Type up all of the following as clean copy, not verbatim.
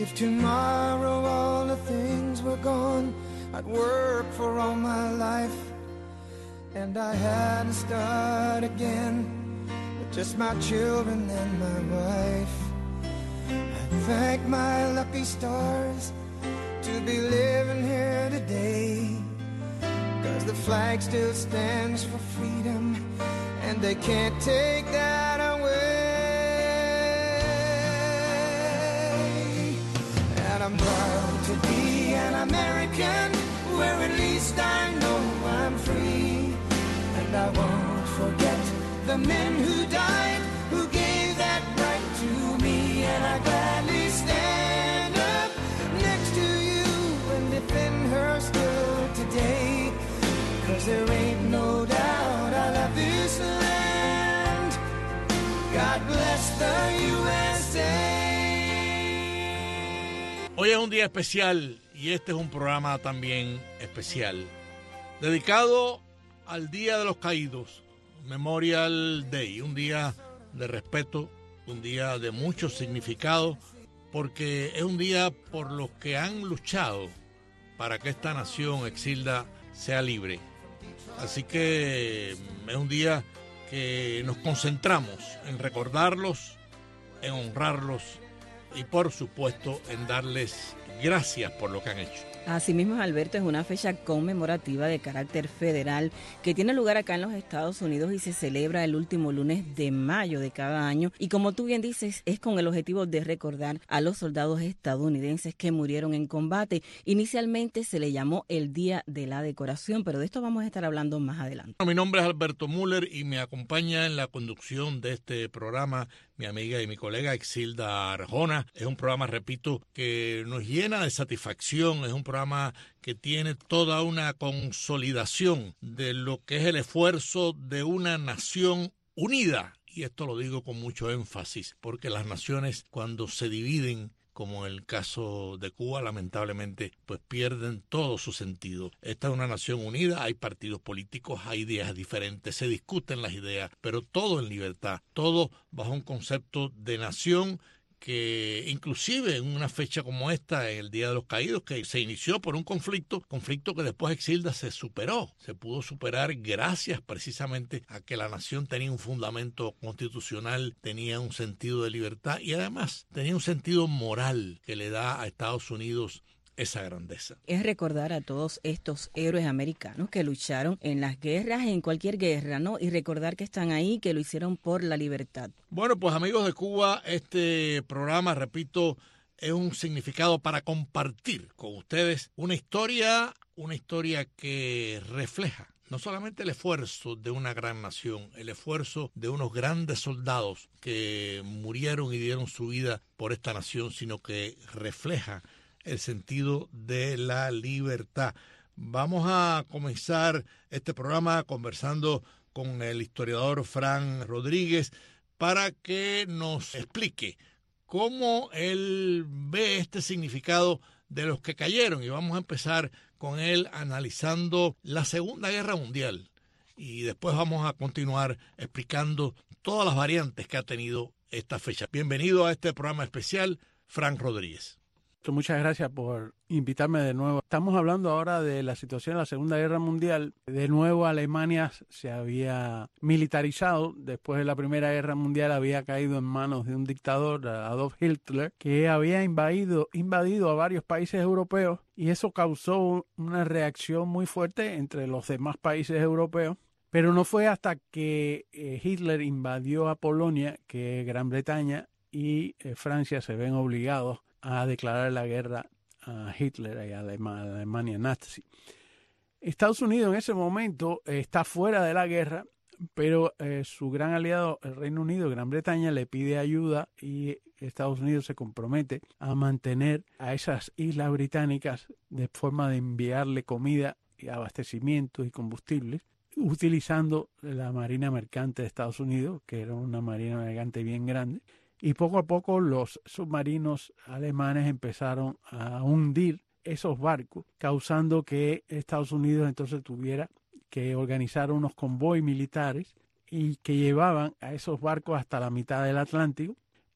If tomorrow all the things were gone, I'd work for all my life, and I had to start again with just my children and my wife. I thank my lucky stars to be living here today, 'cause the flag still stands for freedom, and they can't take that away. And I'm proud to be an American, where at least I know I'm free. And I won't forget the men who died, who gave that right to me. And I gladly stand up next to you and defend her still today, 'cause there ain't no doubt I love this land. God bless the USA. Hoy es un día especial y este es un programa también especial, dedicado al Día de los Caídos, Memorial Day, un día de respeto, un día de mucho significado, porque es un día por los que han luchado para que esta nación, Exilda, sea libre. Así que es un día que nos concentramos en recordarlos, en honrarlos y por supuesto en darles gracias por lo que han hecho. Asimismo, Alberto, es una fecha conmemorativa de carácter federal que tiene lugar acá en los Estados Unidos y se celebra el último lunes de mayo de cada año. Y como tú bien dices, es con el objetivo de recordar a los soldados estadounidenses que murieron en combate. Inicialmente se le llamó el Día de la Decoración, pero de esto vamos a estar hablando más adelante. Mi nombre es Alberto Müller y me acompaña en la conducción de este programa mi amiga y mi colega Exilda Arjona. Es un programa, repito, que nos llena de satisfacción, es un programa que tiene toda una consolidación de lo que es el esfuerzo de una nación unida. Y esto lo digo con mucho énfasis, porque las naciones cuando se dividen, como en el caso de Cuba, lamentablemente, pues pierden todo su sentido. Esta es una nación unida, hay partidos políticos, hay ideas diferentes, se discuten las ideas, pero todo en libertad, todo bajo un concepto de nación que inclusive en una fecha como esta, en el Día de los Caídos, que se inició por un conflicto que después Exilda se superó, se pudo superar gracias precisamente a que la nación tenía un fundamento constitucional, tenía un sentido de libertad y además tenía un sentido moral que le da a Estados Unidos esa grandeza. Es recordar a todos estos héroes americanos que lucharon en las guerras, en cualquier guerra, ¿no? Y recordar que están ahí, que lo hicieron por la libertad. Bueno, pues amigos de Cuba, este programa, repito, es un significado para compartir con ustedes una historia que refleja no solamente el esfuerzo de una gran nación, el esfuerzo de unos grandes soldados que murieron y dieron su vida por esta nación, sino que refleja el sentido de la libertad. Vamos a comenzar este programa conversando con el historiador Fran Rodríguez para que nos explique cómo él ve este significado de los que cayeron. Y vamos a empezar con él analizando la Segunda Guerra Mundial. Y después vamos a continuar explicando todas las variantes que ha tenido esta fecha. Bienvenido a este programa especial, Fran Rodríguez. Muchas gracias por invitarme de nuevo. Estamos hablando ahora de la situación de la Segunda Guerra Mundial. De nuevo Alemania se había militarizado. Después de la Primera Guerra Mundial había caído en manos de un dictador, Adolf Hitler, que había invadido a varios países europeos y eso causó una reacción muy fuerte entre los demás países europeos. Pero no fue hasta que Hitler invadió a Polonia que Gran Bretaña y Francia se ven obligados a declarar la guerra a Hitler y a la Alemania nazi. Estados Unidos en ese momento está fuera de la guerra, pero su gran aliado, el Reino Unido, Gran Bretaña, le pide ayuda y Estados Unidos se compromete a mantener a esas islas británicas de forma de enviarle comida y abastecimientos y combustibles, utilizando la Marina Mercante de Estados Unidos, que era una marina mercante bien grande. Y poco a poco los submarinos alemanes empezaron a hundir esos barcos, causando que Estados Unidos entonces tuviera que organizar unos convoys militares y que llevaban a esos barcos hasta la mitad del Atlántico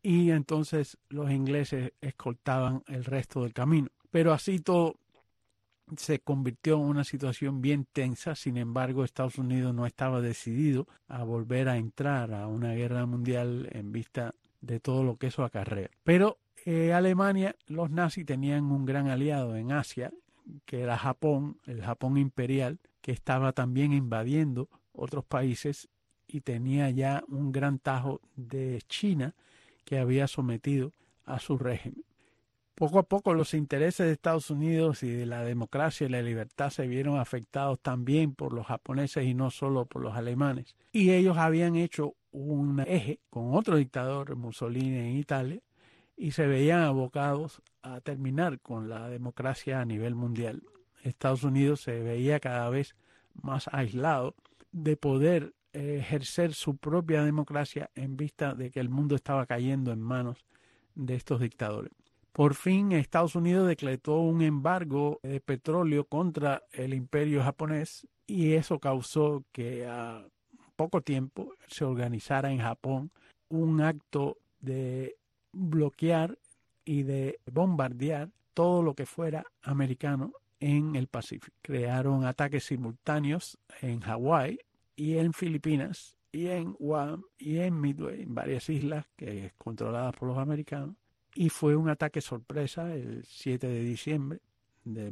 y entonces los ingleses escoltaban el resto del camino. Pero así todo se convirtió en una situación bien tensa. Sin embargo, Estados Unidos no estaba decidido a volver a entrar a una guerra mundial en vista de todo lo que eso acarrea. Pero Alemania, los nazis tenían un gran aliado en Asia, que era Japón, el Japón imperial, que estaba también invadiendo otros países y tenía ya un gran tajo de China que había sometido a su régimen. Poco a poco los intereses de Estados Unidos y de la democracia y la libertad se vieron afectados también por los japoneses y no solo por los alemanes. Y ellos habían hecho un eje con otro dictador, Mussolini, en Italia, y se veían abocados a terminar con la democracia a nivel mundial. Estados Unidos se veía cada vez más aislado de poder ejercer su propia democracia en vista de que el mundo estaba cayendo en manos de estos dictadores. Por fin, Estados Unidos decretó un embargo de petróleo contra el imperio japonés y eso causó que a poco tiempo se organizara en Japón un acto de bloquear y de bombardear todo lo que fuera americano en el Pacífico. Crearon ataques simultáneos en Hawái y en Filipinas y en Guam y en Midway, en varias islas que controladas por los americanos. Y fue un ataque sorpresa el 7 de diciembre de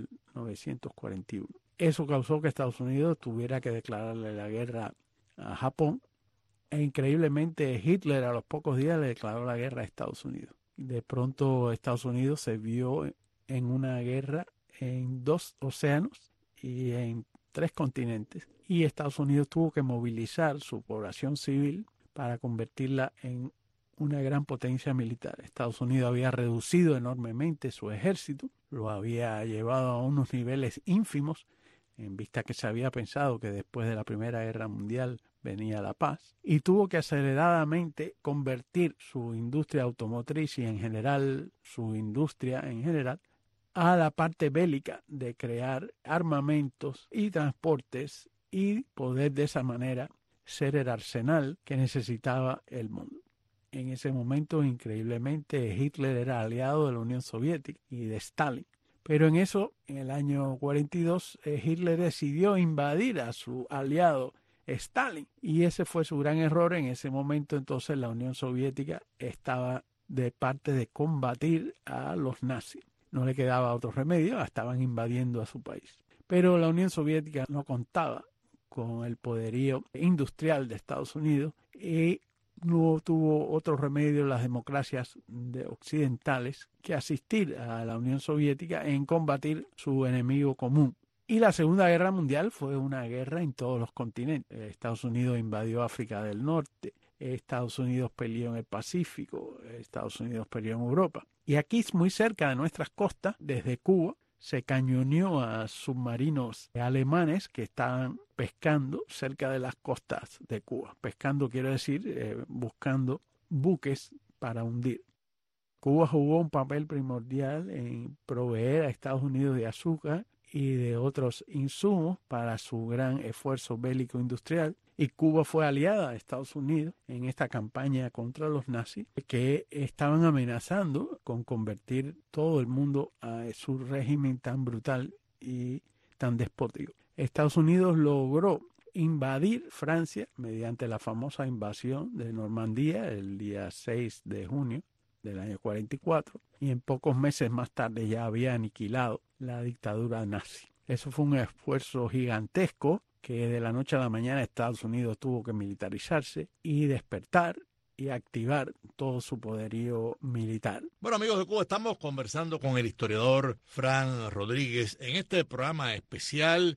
1941. Eso causó que Estados Unidos tuviera que declararle la guerra a Japón. E increíblemente Hitler a los pocos días le declaró la guerra a Estados Unidos. De pronto Estados Unidos se vio en una guerra en 2 océanos y en 3 continentes. Y Estados Unidos tuvo que movilizar su población civil para convertirla en una gran potencia militar. Estados Unidos había reducido enormemente su ejército, lo había llevado a unos niveles ínfimos, en vista que se había pensado que después de la Primera Guerra Mundial venía la paz, y tuvo que aceleradamente convertir su industria automotriz y en general su industria en general a la parte bélica de crear armamentos y transportes y poder de esa manera ser el arsenal que necesitaba el mundo. En ese momento, increíblemente, Hitler era aliado de la Unión Soviética y de Stalin. Pero en el año 42, Hitler decidió invadir a su aliado Stalin. Y ese fue su gran error. En ese momento, entonces, la Unión Soviética estaba de parte de combatir a los nazis. No le quedaba otro remedio, estaban invadiendo a su país. Pero la Unión Soviética no contaba con el poderío industrial de Estados Unidos y no tuvo otro remedio las democracias occidentales que asistir a la Unión Soviética en combatir su enemigo común. Y la Segunda Guerra Mundial fue una guerra en todos los continentes. Estados Unidos invadió África del Norte, Estados Unidos peleó en el Pacífico, Estados Unidos peleó en Europa. Y aquí, muy cerca de nuestras costas, desde Cuba, se cañoneó a submarinos alemanes que estaban pescando cerca de las costas de Cuba. Pescando quiero decir buscando buques para hundir. Cuba jugó un papel primordial en proveer a Estados Unidos de azúcar y de otros insumos para su gran esfuerzo bélico industrial. Y Cuba fue aliada a Estados Unidos en esta campaña contra los nazis que estaban amenazando con convertir todo el mundo a su régimen tan brutal y tan despótico. Estados Unidos logró invadir Francia mediante la famosa invasión de Normandía el día 6 de junio del año 44 y en pocos meses más tarde ya había aniquilado la dictadura nazi. Eso fue un esfuerzo gigantesco que de la noche a la mañana Estados Unidos tuvo que militarizarse y despertar y activar todo su poderío militar. Bueno, amigos de Cuba, estamos conversando con el historiador Fran Rodríguez en este programa especial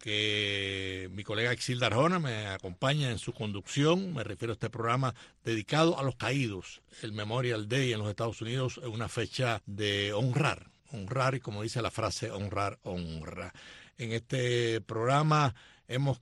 que mi colega Exilda Arjona me acompaña en su conducción. Me refiero a este programa dedicado a los caídos. El Memorial Day en los Estados Unidos es una fecha de honrar, y como dice la frase, honrar, honra. En este programa hemos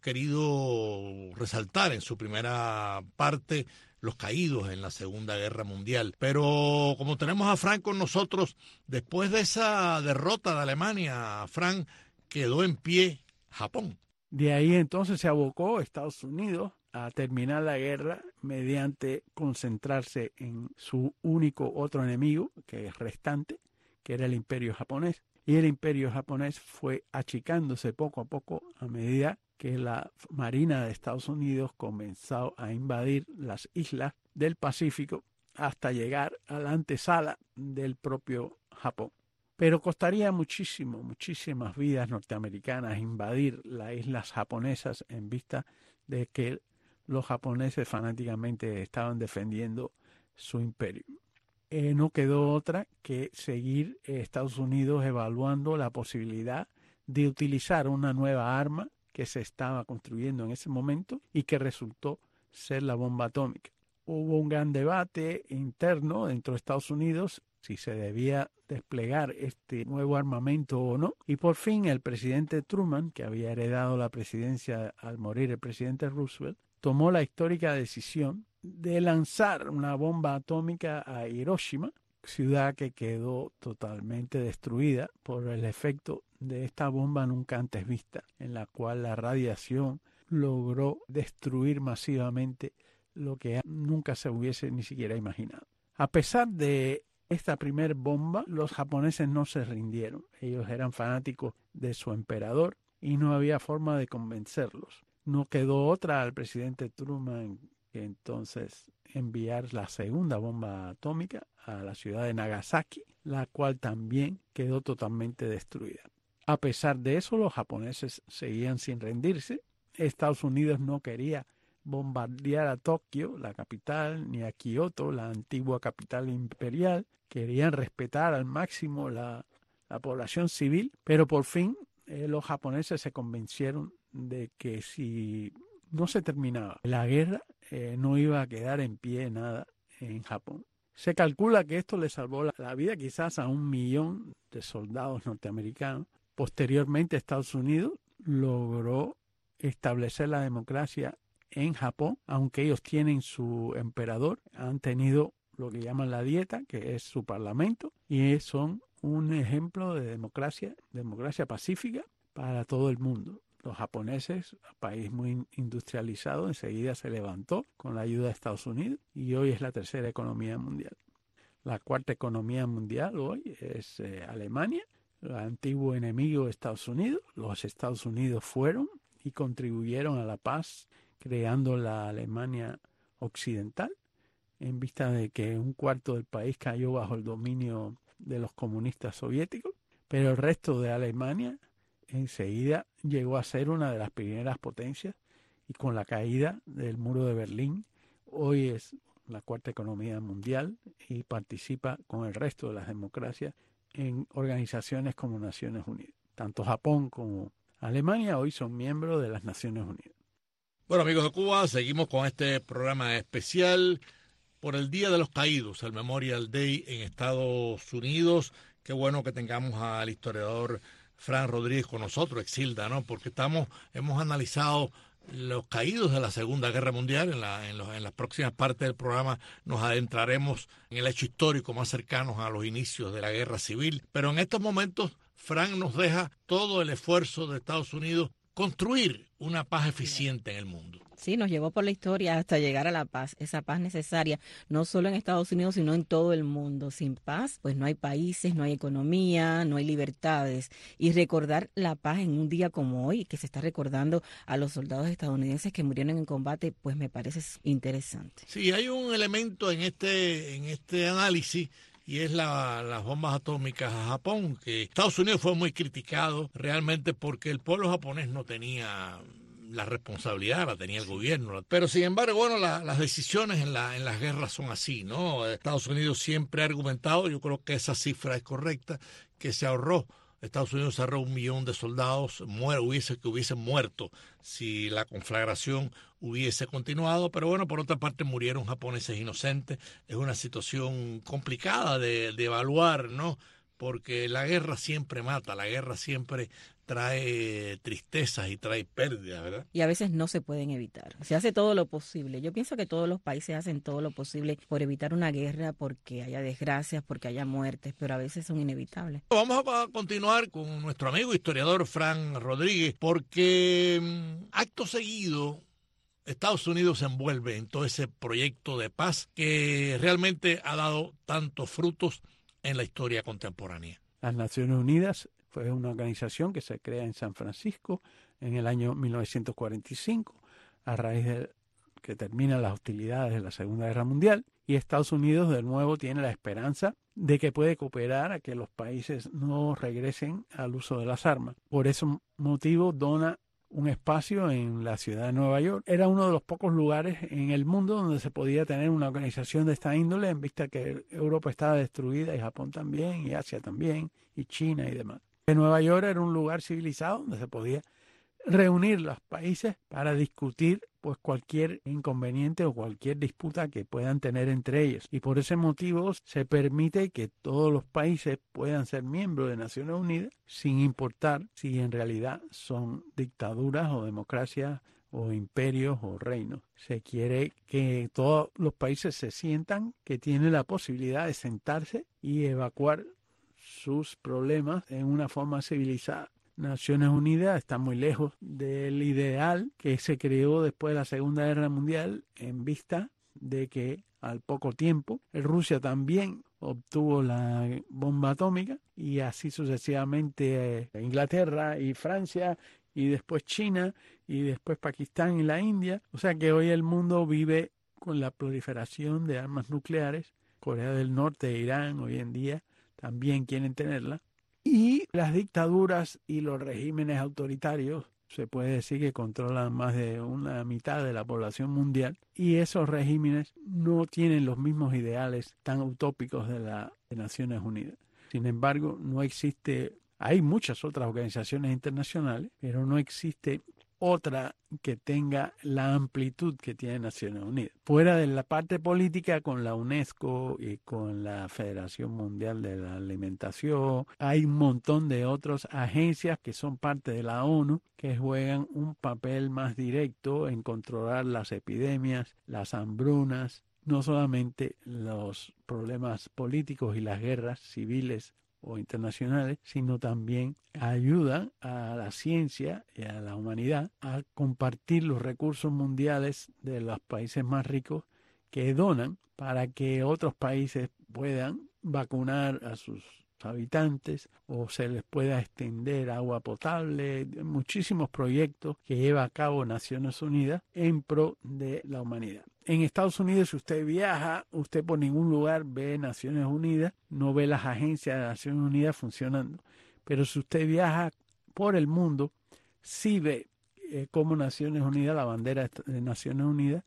querido resaltar en su primera parte los caídos en la Segunda Guerra Mundial. Pero como tenemos a Fran con nosotros, después de esa derrota de Alemania, Fran, quedó en pie Japón. De ahí entonces se abocó Estados Unidos a terminar la guerra mediante concentrarse en su único otro enemigo, que es restante, que era el Imperio japonés. Y el Imperio japonés fue achicándose poco a poco a medida que la Marina de Estados Unidos comenzó a invadir las islas del Pacífico hasta llegar a la antesala del propio Japón. Pero costaría muchísimas vidas norteamericanas invadir las islas japonesas en vista de que los japoneses fanáticamente estaban defendiendo su imperio. No quedó otra que seguir Estados Unidos evaluando la posibilidad de utilizar una nueva arma que se estaba construyendo en ese momento y que resultó ser la bomba atómica. Hubo un gran debate interno dentro de Estados Unidos si se debía desplegar este nuevo armamento o no. Y por fin el presidente Truman, que había heredado la presidencia al morir el presidente Roosevelt, tomó la histórica decisión de lanzar una bomba atómica a Hiroshima, ciudad que quedó totalmente destruida por el efecto de esta bomba nunca antes vista, en la cual la radiación logró destruir masivamente lo que nunca se hubiese ni siquiera imaginado. A pesar de esta primer bomba, los japoneses no se rindieron. Ellos eran fanáticos de su emperador y no había forma de convencerlos. No quedó otra al presidente Truman que entonces enviar la segunda bomba atómica a la ciudad de Nagasaki, la cual también quedó totalmente destruida. A pesar de eso, los japoneses seguían sin rendirse. Estados Unidos no quería bombardear a Tokio, la capital, ni a Kioto, la antigua capital imperial. Querían respetar al máximo la población civil, pero por fin los japoneses se convencieron de que si no se terminaba la guerra, no iba a quedar en pie nada en Japón. Se calcula que esto le salvó la vida quizás a 1 millón de soldados norteamericanos. Posteriormente, Estados Unidos logró establecer la democracia en Japón, aunque ellos tienen su emperador, han tenido lo que llaman la dieta, que es su parlamento, y son un ejemplo de democracia pacífica para todo el mundo. Los japoneses, país muy industrializado, enseguida se levantó con la ayuda de Estados Unidos y hoy es la tercera economía mundial. La cuarta economía mundial hoy es Alemania, el antiguo enemigo de Estados Unidos. Los Estados Unidos fueron y contribuyeron a la paz creando la Alemania occidental, en vista de que 1/4 del país cayó bajo el dominio de los comunistas soviéticos, pero el resto de Alemania enseguida llegó a ser una de las primeras potencias y con la caída del muro de Berlín hoy es la cuarta economía mundial y participa con el resto de las democracias en organizaciones como Naciones Unidas. Tanto Japón como Alemania hoy son miembros de las Naciones Unidas. Bueno, amigos de Cuba, seguimos con este programa especial por el Día de los Caídos, el Memorial Day en Estados Unidos. Qué bueno que tengamos al historiador Fran Rodríguez con nosotros, Exilda, ¿no? Porque hemos analizado los caídos de la Segunda Guerra Mundial. En las próximas partes del programa nos adentraremos en el hecho histórico más cercano a los inicios de la Guerra Civil. Pero en estos momentos, Fran nos deja todo el esfuerzo de Estados Unidos construir una paz eficiente en el mundo. Sí, nos llevó por la historia hasta llegar a la paz, esa paz necesaria, no solo en Estados Unidos, sino en todo el mundo. Sin paz, pues no hay países, no hay economía, no hay libertades. Y recordar la paz en un día como hoy, que se está recordando a los soldados estadounidenses que murieron en combate, pues me parece interesante. Sí, hay un elemento en este análisis, y es las bombas atómicas a Japón, que Estados Unidos fue muy criticado realmente porque el pueblo japonés no tenía la responsabilidad, la tenía el gobierno. Pero sin embargo, bueno, las decisiones en las guerras son así, ¿no? Estados Unidos siempre ha argumentado, yo creo que esa cifra es correcta, que Estados Unidos se ahorró 1 millón de soldados que hubiesen muerto si la conflagración hubiese continuado, pero bueno, por otra parte murieron japoneses inocentes. Es una situación complicada de evaluar, ¿no? Porque la guerra siempre mata, la guerra siempre trae tristezas y trae pérdidas, ¿verdad? Y a veces no se pueden evitar. Se hace todo lo posible. Yo pienso que todos los países hacen todo lo posible por evitar una guerra, porque haya desgracias, porque haya muertes, pero a veces son inevitables. Vamos a continuar con nuestro amigo historiador Fran Rodríguez, porque acto seguido Estados Unidos se envuelve en todo ese proyecto de paz que realmente ha dado tantos frutos en la historia contemporánea? Las Naciones Unidas fue una organización que se crea en San Francisco en el año 1945, a raíz de que terminan las hostilidades de la Segunda Guerra Mundial, y Estados Unidos de nuevo tiene la esperanza de que puede cooperar a que los países no regresen al uso de las armas. Por ese motivo dona un espacio en la ciudad de Nueva York. Era uno de los pocos lugares en el mundo donde se podía tener una organización de esta índole, en vista que Europa estaba destruida y Japón también, y Asia también, y China y demás. Nueva York era un lugar civilizado donde se podía reunir los países para discutir pues cualquier inconveniente o cualquier disputa que puedan tener entre ellos, y por ese motivo se permite que todos los países puedan ser miembros de Naciones Unidas sin importar si en realidad son dictaduras o democracias o imperios o reinos. Se quiere que todos los países se sientan que tienen la posibilidad de sentarse y evacuar sus problemas en una forma civilizada. Naciones Unidas está muy lejos del ideal que se creó después de la Segunda Guerra Mundial, en vista de que al poco tiempo Rusia también obtuvo la bomba atómica, y así sucesivamente Inglaterra y Francia, y después China, y después Pakistán y la India. O sea que hoy el mundo vive con la proliferación de armas nucleares. Corea del Norte e Irán hoy en día también quieren tenerla. Y las dictaduras y los regímenes autoritarios se puede decir que controlan más de una mitad de la población mundial, y esos regímenes no tienen los mismos ideales tan utópicos de las Naciones Unidas. Sin embargo, hay muchas otras organizaciones internacionales, pero no existe otra que tenga la amplitud que tiene Naciones Unidas. Fuera de la parte política, con la UNESCO y con la Federación Mundial de la Alimentación, hay un montón de otras agencias que son parte de la ONU que juegan un papel más directo en controlar las epidemias, las hambrunas, no solamente los problemas políticos y las guerras civiles o internacionales, sino también ayudan a la ciencia y a la humanidad a compartir los recursos mundiales de los países más ricos, que donan para que otros países puedan vacunar a sus habitantes o se les pueda extender agua potable. Muchísimos proyectos que lleva a cabo Naciones Unidas en pro de la humanidad. En Estados Unidos, si usted viaja, usted por ningún lugar ve Naciones Unidas, no ve las agencias de Naciones Unidas funcionando. Pero si usted viaja por el mundo, sí ve cómo Naciones Unidas, la bandera de Naciones Unidas,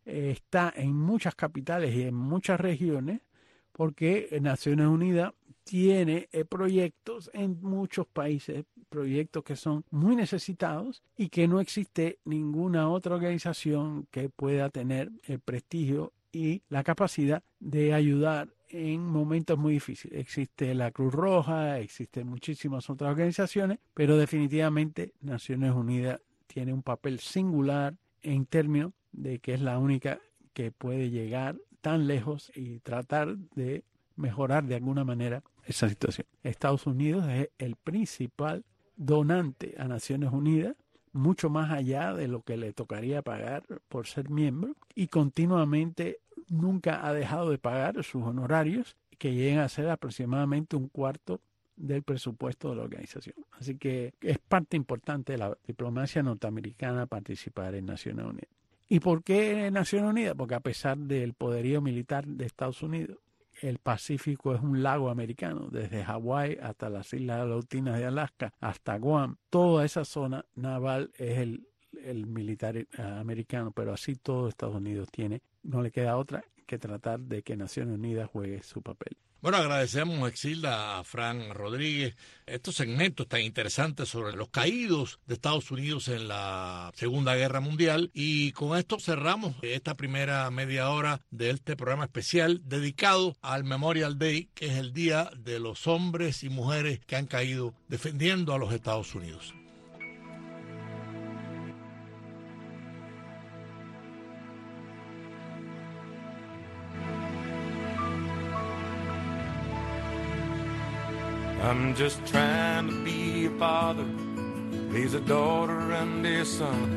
está en muchas capitales y en muchas regiones, porque Naciones Unidas tiene proyectos en muchos países, proyectos que son muy necesitados y que no existe ninguna otra organización que pueda tener el prestigio y la capacidad de ayudar en momentos muy difíciles. Existe la Cruz Roja, existen muchísimas otras organizaciones, pero definitivamente Naciones Unidas tiene un papel singular en términos de que es la única que puede llegar tan lejos y tratar de mejorar de alguna manera esa situación. Estados Unidos es el principal donante a Naciones Unidas, mucho más allá de lo que le tocaría pagar por ser miembro, y continuamente nunca ha dejado de pagar sus honorarios, que llegan a ser aproximadamente un cuarto del presupuesto de la organización. Así que es parte importante de la diplomacia norteamericana participar en Naciones Unidas. ¿Y por qué Naciones Unidas? Porque a pesar del poderío militar de Estados Unidos, el Pacífico es un lago americano, desde Hawái hasta las Islas Aleutianas de Alaska, hasta Guam. Toda esa zona naval es el militar americano, pero así todo Estados Unidos tiene. No le queda otra que tratar de que Naciones Unidas juegue su papel. Bueno, agradecemos, Exilda, a Fran Rodríguez estos segmentos tan interesantes sobre los caídos de Estados Unidos en la Segunda Guerra Mundial, y con esto cerramos esta primera media hora de este programa especial dedicado al Memorial Day, que es el día de los hombres y mujeres que han caído defendiendo a los Estados Unidos. I'm just trying to be a father, raise a daughter and a son.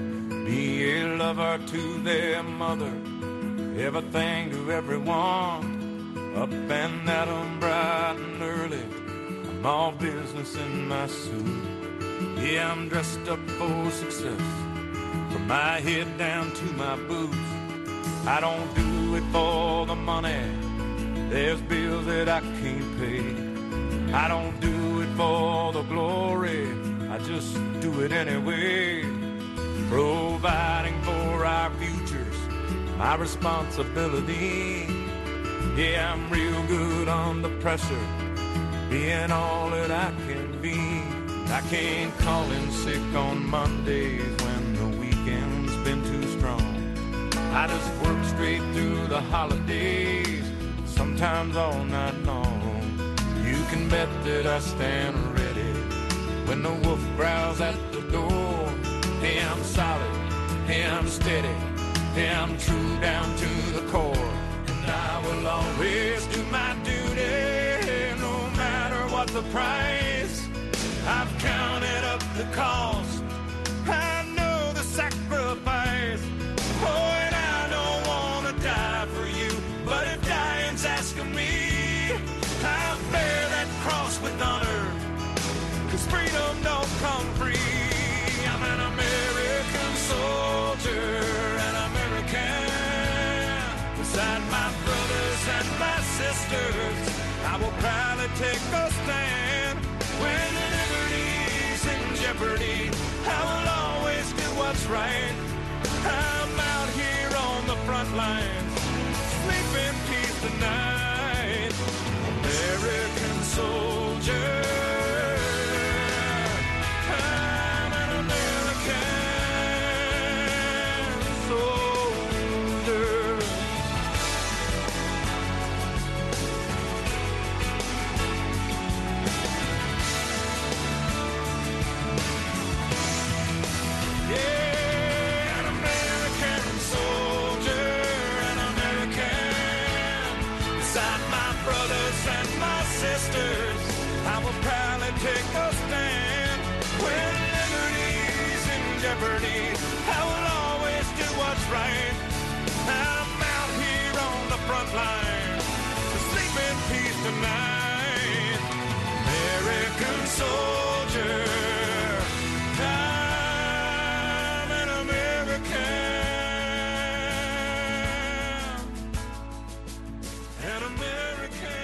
Be a lover to their mother, everything to everyone. Up and at 'em bright and early, I'm all business in my suit. Yeah, I'm dressed up for success, from my head down to my boots. I don't do it for the money, there's bills that I can't pay. I don't do it for the glory, I just do it anyway. Providing for our futures, my responsibility. Yeah, I'm real good under pressure, being all that I can be. I can't call in sick on Mondays when the weekend's been too strong. I just work straight through the holidays, sometimes all night long. You can bet that I stand ready when the wolf growls at the door. Hey, I'm solid, hey, I'm steady, hey, I'm true down to the core. And I will always do my duty, no matter what the price. I've counted up the cost, I know the sacrifice. Oh, and I don't want to die for you, but if dying's asking me, I'll bear that cross with honor, 'cause freedom don't come free. I'm an American soldier, an American. Beside my brothers and my sisters, I will proudly take a stand. When liberty's in jeopardy, I will always do what's right. I'm out here on the front lines, sleep in peace tonight. American soldier, I'm an American soldier. Yeah, an American soldier, an American. Beside my brothers and my sisters, I will proudly take a stand. When liberty's in jeopardy, I will always do what's right. I'm out here on the front line, to sleep in peace tonight. American soldier, I'm an American, an American.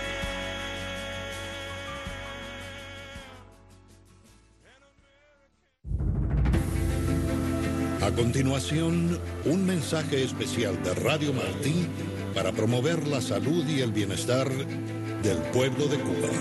A continuación, un mensaje especial de Radio Martí para promover la salud y el bienestar del pueblo de Cuba.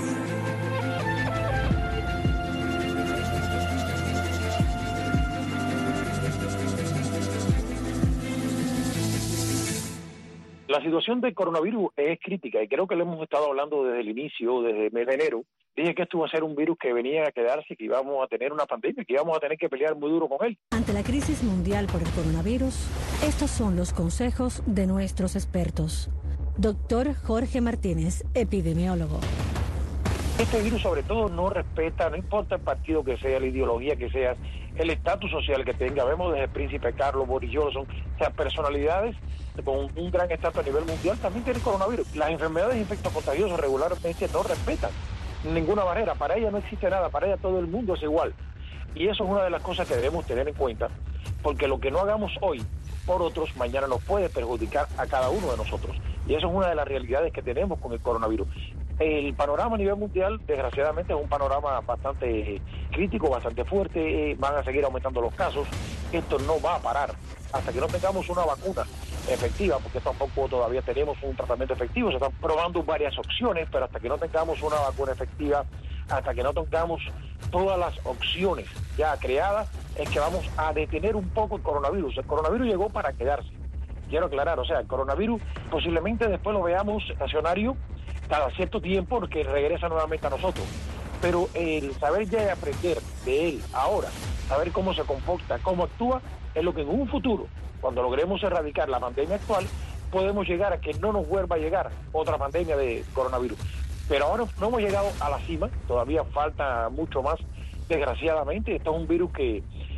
La situación del coronavirus es crítica y creo que lo hemos estado hablando desde el inicio, desde el mes de enero. Dije que esto iba a ser un virus que venía a quedarse, que íbamos a tener una pandemia, que íbamos a tener que pelear muy duro con él. Ante la crisis mundial por el coronavirus, estos son los consejos de nuestros expertos. Doctor Jorge Martínez, epidemiólogo. Este virus sobre todo no respeta, no importa el partido que sea, la ideología que sea, el estatus social que tenga. Vemos desde el príncipe Carlos, Boris Johnson, o sea, personalidades con un gran estatus a nivel mundial también tienen coronavirus. Las enfermedades infectocontagiosas regularmente no respetan ninguna barrera, para ella no existe nada, para ella todo el mundo es igual. Y eso es una de las cosas que debemos tener en cuenta, porque lo que no hagamos hoy por otros, mañana nos puede perjudicar a cada uno de nosotros. Y eso es una de las realidades que tenemos con el coronavirus. El panorama a nivel mundial, desgraciadamente, es un panorama bastante crítico, bastante fuerte. Van a seguir aumentando los casos. Esto no va a parar hasta que no tengamos una vacuna efectiva, porque tampoco todavía tenemos un tratamiento efectivo. Se están probando varias opciones, pero hasta que no tengamos una vacuna efectiva, hasta que no tengamos todas las opciones ya creadas, es que vamos a detener un poco el coronavirus. El coronavirus llegó para quedarse. Quiero aclarar, o sea, el coronavirus posiblemente después lo veamos estacionario cada cierto tiempo porque regresa nuevamente a nosotros. Pero el saber ya y aprender de él ahora, saber cómo se comporta, cómo actúa, es lo que en un futuro, cuando logremos erradicar la pandemia actual, podemos llegar a que no nos vuelva a llegar otra pandemia de coronavirus. Pero ahora no hemos llegado a la cima, todavía falta mucho más, desgraciadamente. Esto es un virus que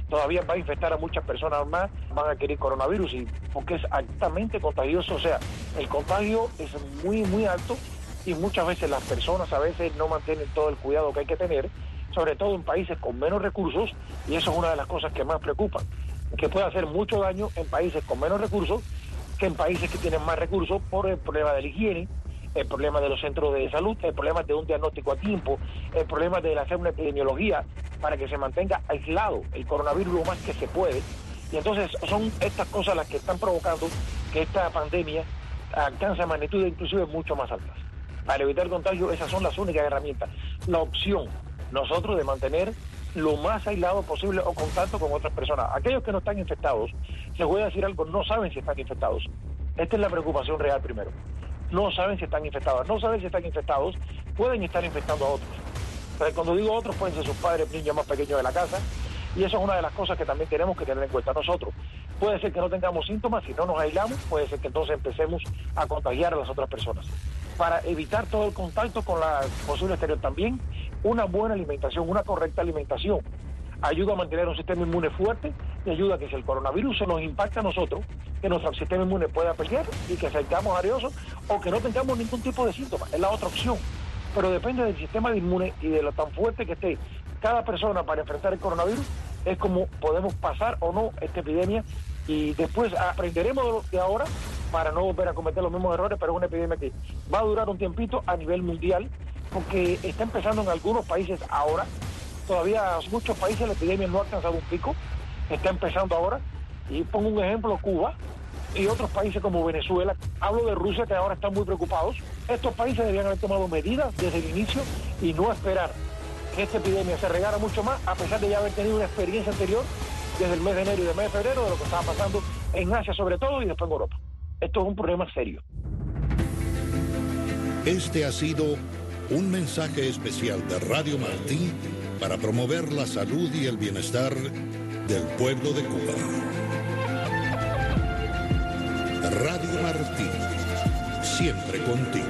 todavía va a infectar a muchas personas más, van a adquirir coronavirus, y porque es altamente contagioso, o sea, el contagio es muy, muy alto, y muchas veces las personas a veces no mantienen todo el cuidado que hay que tener, sobre todo en países con menos recursos, y eso es una de las cosas que más preocupan, que puede hacer mucho daño en países con menos recursos que en países que tienen más recursos, por el problema de la higiene, el problema de los centros de salud, el problema de un diagnóstico a tiempo, el problema de hacer una epidemiología para que se mantenga aislado el coronavirus lo más que se puede. Y entonces son estas cosas las que están provocando que esta pandemia alcance magnitudes inclusive mucho más altas. Para evitar contagio, esas son las únicas herramientas. La opción, nosotros, de mantener lo más aislado posible o contacto con otras personas. Aquellos que no están infectados, les voy a decir algo, no saben si están infectados. Esta es la preocupación real primero. No saben si están infectados. No saben si están infectados, pueden estar infectando a otros. Pero cuando digo otros, pueden ser sus padres, niños más pequeños de la casa, y eso es una de las cosas que también tenemos que tener en cuenta nosotros. Puede ser que no tengamos síntomas, si no nos aislamos, puede ser que entonces empecemos a contagiar a las otras personas. Para evitar todo el contacto con la posible exterior también, una buena alimentación, una correcta alimentación, ayuda a mantener un sistema inmune fuerte y ayuda a que si el coronavirus se nos impacta a nosotros, que nuestro sistema inmune pueda pelear y que salgamos areosos o que no tengamos ningún tipo de síntomas. Es la otra opción. Pero depende del sistema inmune y de lo tan fuerte que esté cada persona para enfrentar el coronavirus, es como podemos pasar o no esta epidemia, y después aprenderemos de ahora para no volver a cometer los mismos errores, pero es una epidemia que va a durar un tiempito a nivel mundial, porque está empezando en algunos países ahora. Todavía muchos países la epidemia no ha alcanzado un pico, está empezando ahora, y pongo un ejemplo, Cuba y otros países como Venezuela. Hablo de Rusia, que ahora están muy preocupados. Estos países deberían haber tomado medidas desde el inicio y no esperar que esta epidemia se regara mucho más, a pesar de ya haber tenido una experiencia anterior desde el mes de enero y del mes de febrero de lo que estaba pasando en Asia sobre todo y después en Europa. Esto es un problema serio. Este ha sido un mensaje especial de Radio Martí para promover la salud y el bienestar del pueblo de Cuba. Radio Martí, siempre contigo.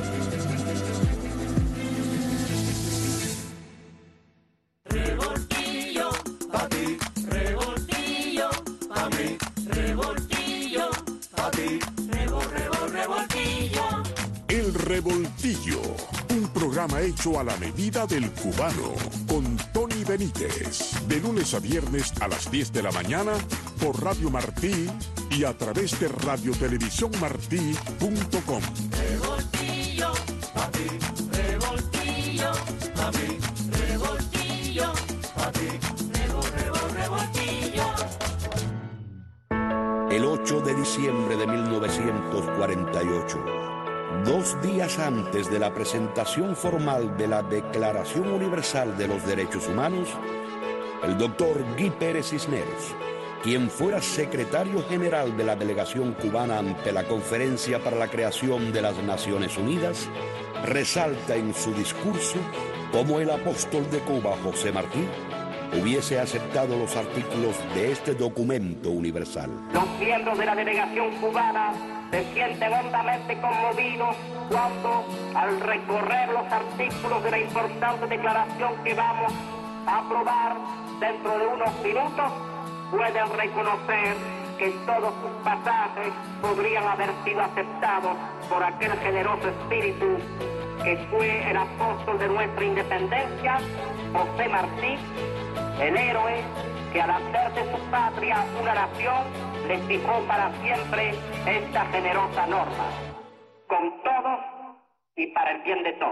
Revoltillo, pa' ti, revoltillo, pa' mí, revoltillo, pa' ti, revoltillo. El Revoltillo, un programa hecho a la medida del cubano, con Tony Benítez, de lunes a viernes a las 10 de la mañana por Radio Martí y a través de radiotelevisiónmartí.com. Revoltillo, pa' ti, revoltillo, pa' mí, revoltillo, pa' ti, revoltillo. El 8 de diciembre de 1948, 2 días antes de la presentación formal de la Declaración Universal de los Derechos Humanos, el doctor Guy Pérez Cisneros, quien fuera secretario general de la delegación cubana ante la Conferencia para la Creación de las Naciones Unidas, resalta en su discurso cómo el apóstol de Cuba, José Martí, hubiese aceptado los artículos de este documento universal. Los miembros de la delegación cubana se sienten hondamente conmovidos cuando, al recorrer los artículos de la importante declaración que vamos a aprobar dentro de unos minutos, pueden reconocer que todos sus pasajes podrían haber sido aceptados por aquel generoso espíritu que fue el apóstol de nuestra independencia, José Martí, el héroe que al hacer de su patria una nación le fijó para siempre esta generosa norma, con todos y para el bien de todos.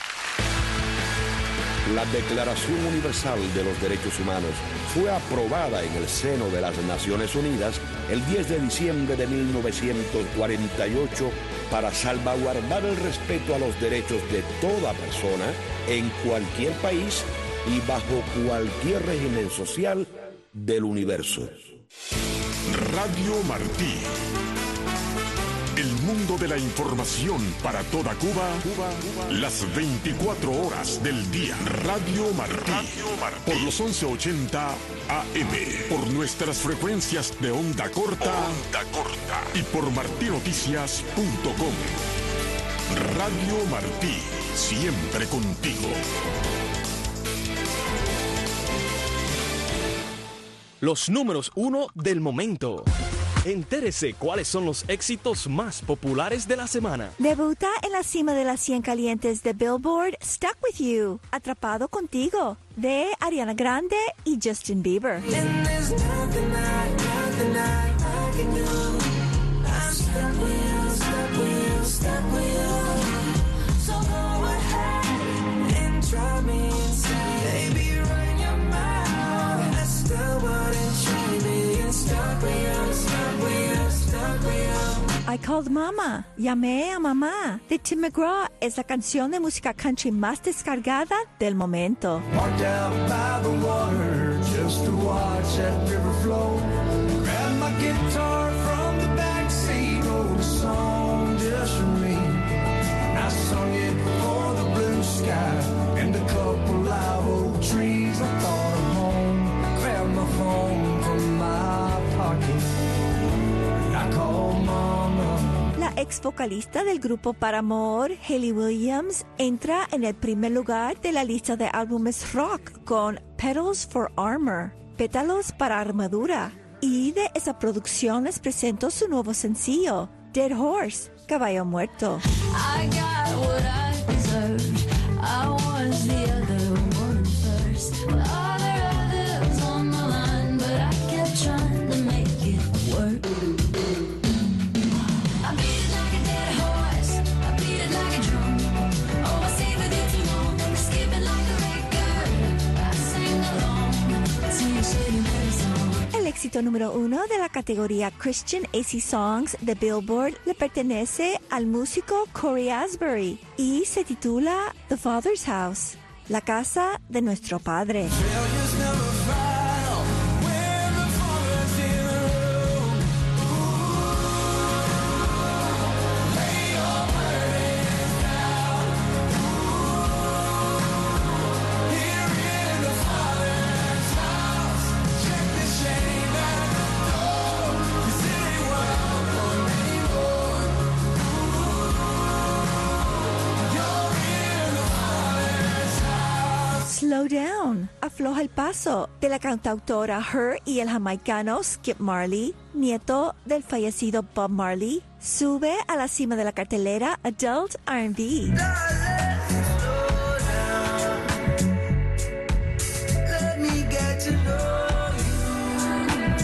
La Declaración Universal de los Derechos Humanos fue aprobada en el seno de las Naciones Unidas el 10 de diciembre de 1948 para salvaguardar el respeto a los derechos de toda persona en cualquier país y bajo cualquier régimen social del universo. Radio Martí. El mundo de la información para toda Cuba, las 24 horas del día. Radio Martí, por los 1180 AM, por nuestras frecuencias de onda corta, y por martinoticias.com. Radio Martí, siempre contigo. los números 1 del momento. Entérese cuáles son los éxitos más populares de la semana. Debuta en la cima de las 100 calientes de Billboard, Stuck With You, Atrapado Contigo, de Ariana Grande y Justin Bieber. I Called Mama, Llamé a Mamá, de Tim McGraw, es la canción de música country más descargada del momento. Walked out by the water just to watch that river flow. Grabbed my guitar from the backseat, wrote a song just for me. I sung it for the blue sky and a couple live oak trees. I thought of home, grabbed my phone from my pocket. I called Mama. La ex vocalista del grupo Paramore, Hayley Williams, entra en el primer lugar de la lista de álbumes rock con Petals for Armor, Pétalos para Armadura. Y de esa producción les presento su nuevo sencillo, Dead Horse, Caballo Muerto. I got what I deserved. I was the other one first. All the others on the line, but I kept trying to make it work. I beat it like a dead horse. I beat it like a drum. Oh, I stayed with you too long. Skip it like a record. I sing along to your shitty little song. El éxito número 1 de la categoría Christian AC Songs de Billboard le pertenece al músico Corey Asbury y se titula The Father's House, la casa de nuestro padre. Failures never fail when the Father's in the room. Lay your burdens down. Here in the Father's house, check the shame at the door. 'Cause it ain't welcome anymore. You're in the Father's house. Slow Down, afloja el paso, de la cantautora Her y el jamaicano Skip Marley, nieto del fallecido Bob Marley, sube a la cima de la cartelera Adult R&B. Let me get to know you.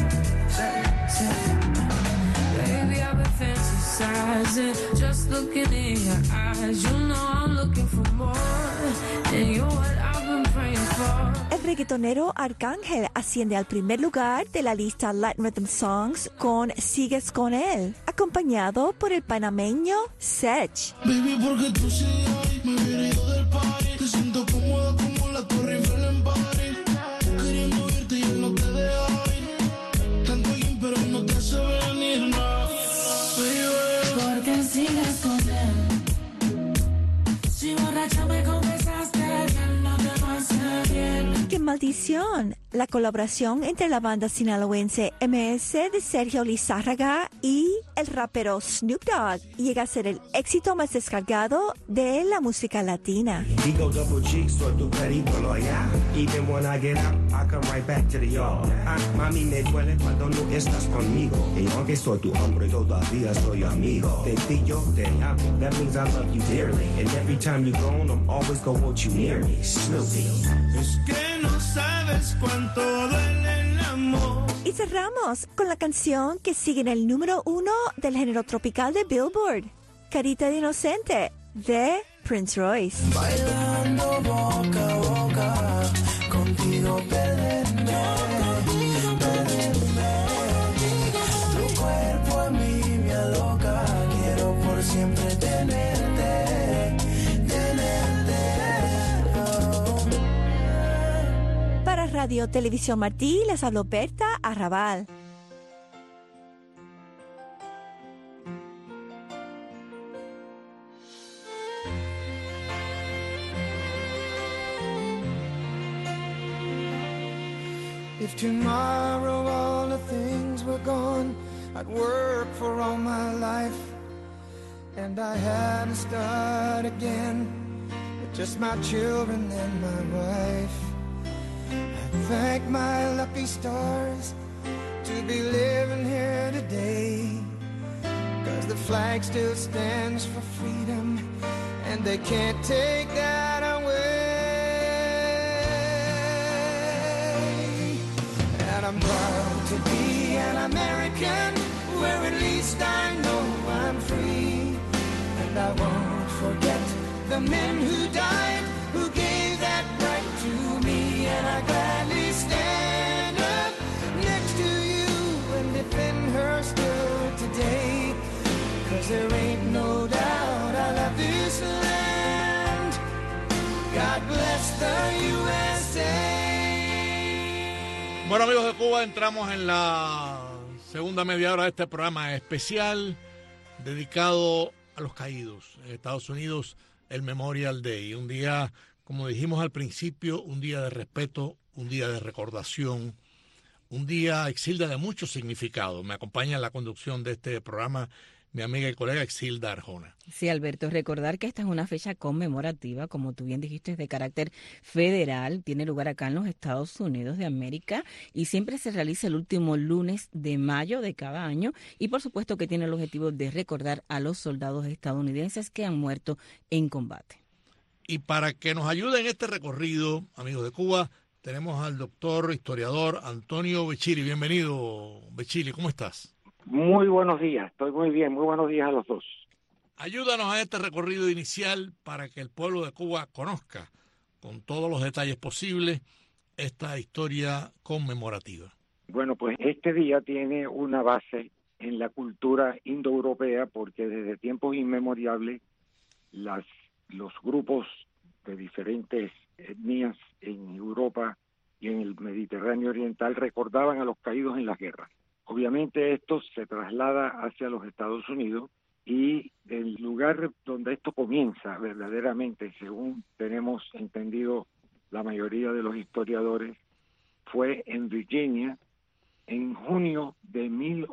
Baby, I've been fantasizing, just looking in your eyes. You know I'm looking for more, and you're what I've been praying for. El reggaetonero Arcángel asciende al primer lugar de la lista Latin Rhythm Songs con Sigues con él, acompañado por el panameño Sech. Baby, porque tú sí hoy me hubiera ido del party. Te siento cómoda como la Torre Eiffel en París. Queriendo verte y él no te deja ir. Tanto bien, pero no te hace venir, no. Baby. Porque sigues con él. Si borracha me confesaste que él no te va a hacer bien. ¡Qué maldición! La colaboración entre la banda sinaloense MS de Sergio Lizárraga y el rapero Snoop Dogg llega a ser el éxito más descargado de la música latina. Digo double G, soy tu perito loyal. Even when I get out, I come right back to the yard. Mami, me duele cuando no estás conmigo. Y aunque soy tu hombre, todavía soy amigo. De ti yo te amo, that means I love you dearly. And every time you're gone, I'm always gonna want you near me. Snoopy. Es que no sabes cuánto duele el amor. Y cerramos con la canción que sigue en el número 1 del género tropical de Billboard, Carita de Inocente, de Prince Royce. Bailando boca a boca, contigo perderme, tu cuerpo a mí me aloca, quiero por siempre tenerte, Para Radio Televisión Martí les habló Berta Arrabal. If tomorrow all the things were gone, I'd work for all my life, and I had to start again with just my children and my wife. I'd thank my lucky stars to be living here today. 'Cause the flag still stands for freedom, and they can't take that away. And I'm proud to be an American, where at least I know I'm free. And I won't forget the men who died, who gave that right to me. And I gladly stand up next to you and defend her still today. 'Cause there ain't no doubt I love this land. God bless the USA. Bueno, amigos de Cuba, entramos en la segunda media hora de este programa especial dedicado a los caídos. En Estados Unidos, el Memorial Day, un día, como dijimos al principio, un día de respeto, un día de recordación, un día, Exilda, de mucho significado. Me acompaña en la conducción de este programa mi amiga y colega Exilda Arjona. Sí, Alberto, recordar que esta es una fecha conmemorativa, como tú bien dijiste, es de carácter federal, tiene lugar acá en los Estados Unidos de América y siempre se realiza el último lunes de mayo de cada año y por supuesto que tiene el objetivo de recordar a los soldados estadounidenses que han muerto en combate. Y para que nos ayude en este recorrido, amigos de Cuba, tenemos al doctor historiador Antonio Becchili. Bienvenido, Becchili, ¿cómo estás? Muy buenos días, estoy muy bien, muy buenos días a los dos. Ayúdanos a este recorrido inicial para que el pueblo de Cuba conozca con todos los detalles posibles esta historia conmemorativa. Bueno, pues este día tiene una base en la cultura indoeuropea porque desde tiempos inmemoriales los grupos de diferentes etnias en Europa y en el Mediterráneo Oriental recordaban a los caídos en las guerras. Obviamente esto se traslada hacia los Estados Unidos y el lugar donde esto comienza verdaderamente, según tenemos entendido la mayoría de los historiadores, fue en Virginia en junio de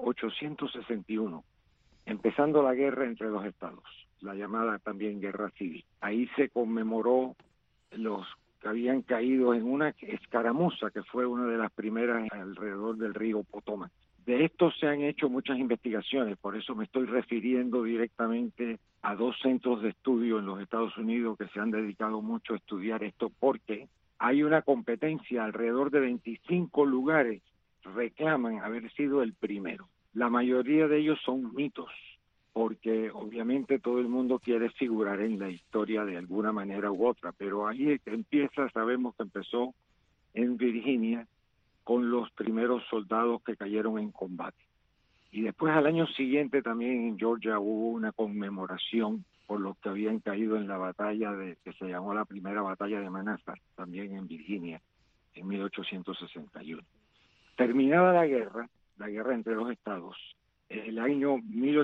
1861, empezando la guerra entre los estados, la llamada también guerra civil. Ahí se conmemoró los que habían caído en una escaramuza que fue una de las primeras alrededor del río Potomac. De esto se han hecho muchas investigaciones, por eso me estoy refiriendo directamente a dos centros de estudio en los Estados Unidos que se han dedicado mucho a estudiar esto, porque hay una competencia, alrededor de 25 lugares reclaman haber sido el primero. La mayoría de ellos son mitos, porque obviamente todo el mundo quiere figurar en la historia de alguna manera u otra, pero ahí empieza, sabemos que empezó en Virginia, con los primeros soldados que cayeron en combate. Y después al año siguiente también en Georgia hubo una conmemoración por los que habían caído en la batalla que se llamó la primera batalla de Manassas, también en Virginia, en 1861. Terminada la guerra entre los estados, en el año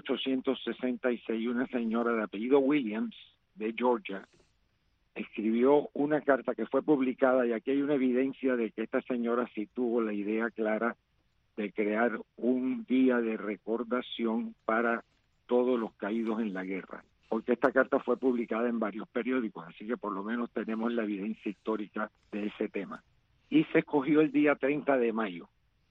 1866 una señora de apellido Williams, de Georgia, escribió una carta que fue publicada, y aquí hay una evidencia de que esta señora sí tuvo la idea clara de crear un día de recordación para todos los caídos en la guerra, porque esta carta fue publicada en varios periódicos, así que por lo menos tenemos la evidencia histórica de ese tema. Y se escogió el día 30 de mayo.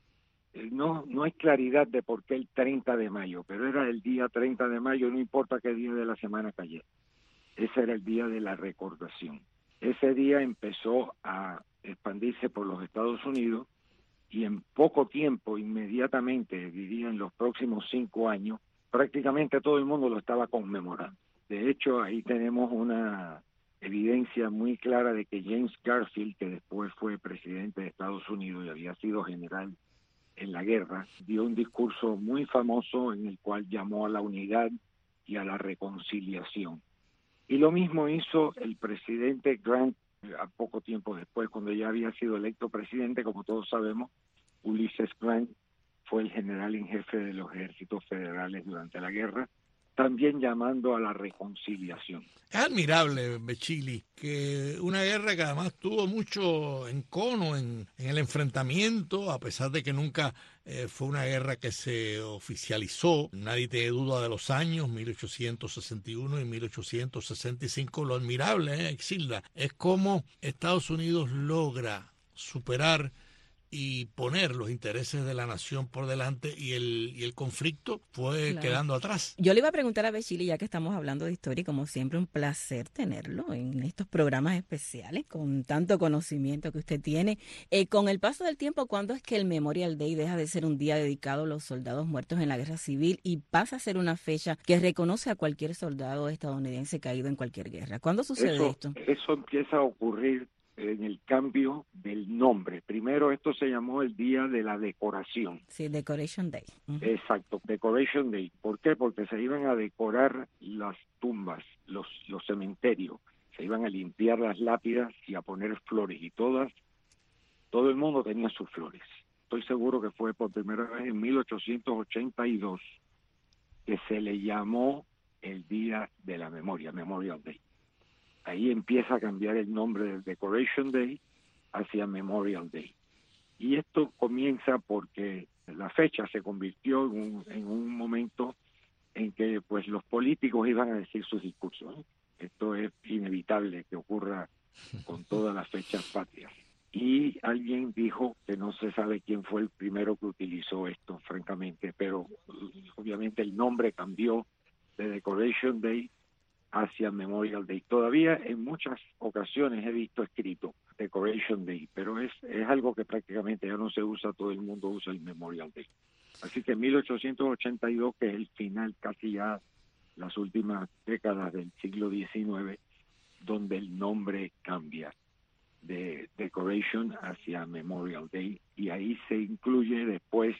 No hay claridad de por qué el 30 de mayo, pero era el día 30 de mayo, no importa qué día de la semana cayera. Ese era el día de la recordación. Ese día empezó a expandirse por los Estados Unidos y en poco tiempo, inmediatamente, diría en los próximos 5 años, prácticamente todo el mundo lo estaba conmemorando. De hecho, ahí tenemos una evidencia muy clara de que James Garfield, que después fue presidente de Estados Unidos y había sido general en la guerra, dio un discurso muy famoso en el cual llamó a la unidad y a la reconciliación. Y lo mismo hizo el presidente Grant a poco tiempo después, cuando ya había sido electo presidente. Como todos sabemos, Ulysses Grant fue el general en jefe de los ejércitos federales durante la guerra, también llamando a la reconciliación. Es admirable, Becchili, que una guerra que además tuvo mucho encono en el enfrentamiento, a pesar de que nunca fue una guerra que se oficializó. Nadie tiene duda de los años, 1861 y 1865. Lo admirable, Exilda, es cómo Estados Unidos logra superar y poner los intereses de la nación por delante, y el conflicto fue Claro. quedando atrás. Yo le iba a preguntar a Bechili, ya que estamos hablando de historia, y como siempre un placer tenerlo en estos programas especiales, con tanto conocimiento que usted tiene. Con el paso del tiempo, ¿cuándo es que el Memorial Day deja de ser un día dedicado a los soldados muertos en la guerra civil y pasa a ser una fecha que reconoce a cualquier soldado estadounidense caído en cualquier guerra? ¿Cuándo sucede esto? Eso empieza a ocurrir en el cambio del nombre. Primero esto se llamó el Día de la Decoración. Sí, Decoration Day. Ujú. Exacto, Decoration Day. ¿Por qué? Porque se iban a decorar las tumbas, los cementerios, se iban a limpiar las lápidas y a poner flores, y todo el mundo tenía sus flores. Estoy seguro que fue por primera vez en 1882 que se le llamó el Día de la Memoria, Memorial Day. Ahí empieza a cambiar el nombre de Decoration Day hacia Memorial Day. Y esto comienza porque la fecha se convirtió en un momento en que pues los políticos iban a decir sus discursos, ¿no? Esto es inevitable que ocurra con todas las fechas patrias. Y alguien dijo que no se sabe quién fue el primero que utilizó esto, francamente, pero obviamente el nombre cambió de Decoration Day hacia Memorial Day. Todavía en muchas ocasiones he visto escrito Decoration Day, pero es algo que prácticamente ya no se usa, todo el mundo usa el Memorial Day. Así que 1882, que es el final, casi ya las últimas décadas del siglo XIX, donde el nombre cambia de Decoration hacia Memorial Day, y ahí se incluye después,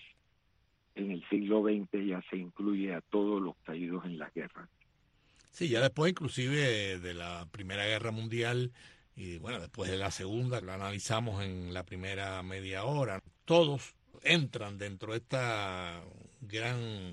en el siglo XX, ya se incluye a todos los caídos en la guerra. Sí, ya después inclusive de la Primera Guerra Mundial y bueno, después de la Segunda, la analizamos en la primera media hora. Todos entran dentro de esta gran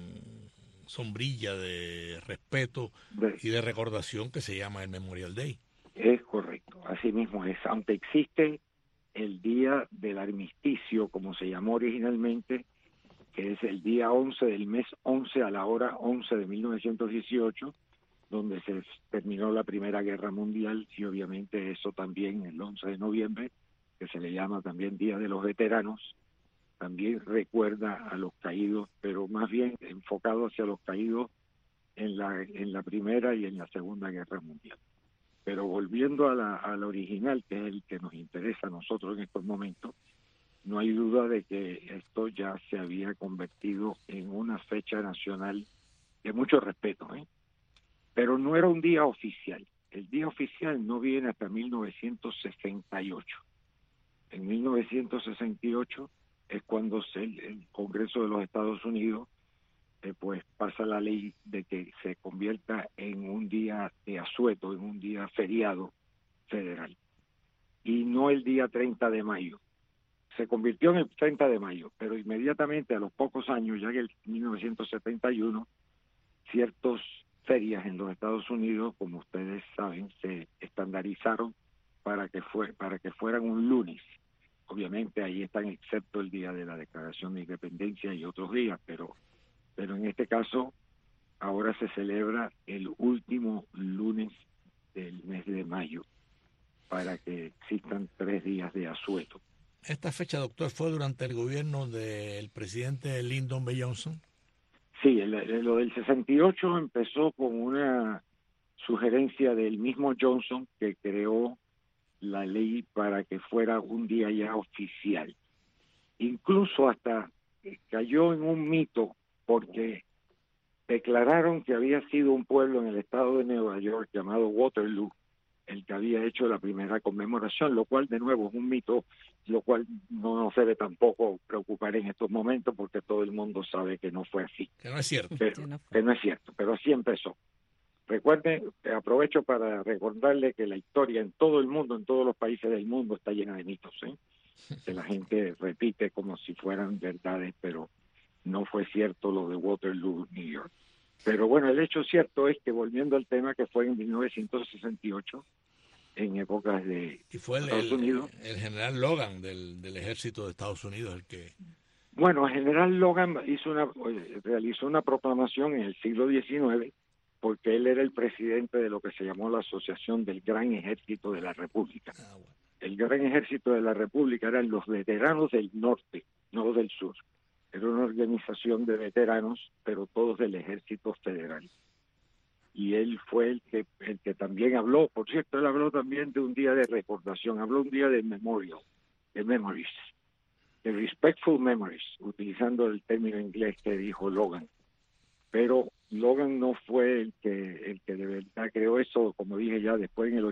sombrilla de respeto y de recordación que se llama el Memorial Day. Es correcto, así mismo es. Aunque existe el día del armisticio, como se llamó originalmente, que es el día 11 del mes 11 a la hora 11 de 1918, donde se terminó la Primera Guerra Mundial, y obviamente eso también el 11 de noviembre, que se le llama también Día de los Veteranos, también recuerda a los caídos, pero más bien enfocado hacia los caídos en la Primera y en la Segunda Guerra Mundial. Pero volviendo a la original, que es el que nos interesa a nosotros en estos momentos, no hay duda de que esto ya se había convertido en una fecha nacional de mucho respeto, pero no era un día oficial. El día oficial no viene hasta 1968. En 1968 es cuando el Congreso de los Estados Unidos pues pasa la ley de que se convierta en un día de asueto, en un día feriado federal, y no el día 30 de mayo. Se convirtió en el 30 de mayo, pero inmediatamente a los pocos años, ya que en 1971, ciertas ferias en los Estados Unidos, como ustedes saben, se estandarizaron para que fueran un lunes. Obviamente ahí están excepto el día de la Declaración de Independencia y otros días, pero en este caso ahora se celebra el último lunes del mes de mayo para que existan 3 días de asueto. ¿Esta fecha, doctor, fue durante el gobierno del presidente Lyndon B. Johnson? Sí, lo del 68 empezó con una sugerencia del mismo Johnson, que creó la ley para que fuera un día ya oficial. Incluso hasta cayó en un mito, porque declararon que había sido un pueblo en el estado de Nueva York llamado Waterloo el que había hecho la primera conmemoración, lo cual de nuevo es un mito, lo cual no nos debe tampoco preocupar en estos momentos, porque todo el mundo sabe que no fue así. Que no es cierto. Que no es cierto, pero así empezó. Recuerden, aprovecho para recordarle que la historia en todo el mundo, en todos los países del mundo, está llena de mitos, que la gente repite como si fueran verdades, pero no fue cierto lo de Waterloo, New York. Pero bueno, el hecho cierto es que, volviendo al tema, que fue en 1968, en épocas de Estados Unidos. El general Logan del ejército de Estados Unidos, el que... Bueno, el general Logan realizó una proclamación en el siglo XIX, porque él era el presidente de lo que se llamó la Asociación del Gran Ejército de la República. El gran ejército de la República eran los veteranos del norte, no los del sur. Era una organización de veteranos, pero todos del ejército federal. Y él fue el que también habló, por cierto, él habló también de un día de recordación, habló un día de memorial, de memories, de respectful memories, utilizando el término inglés que dijo Logan. Pero Logan no fue el que de verdad creó eso, como dije ya, después en el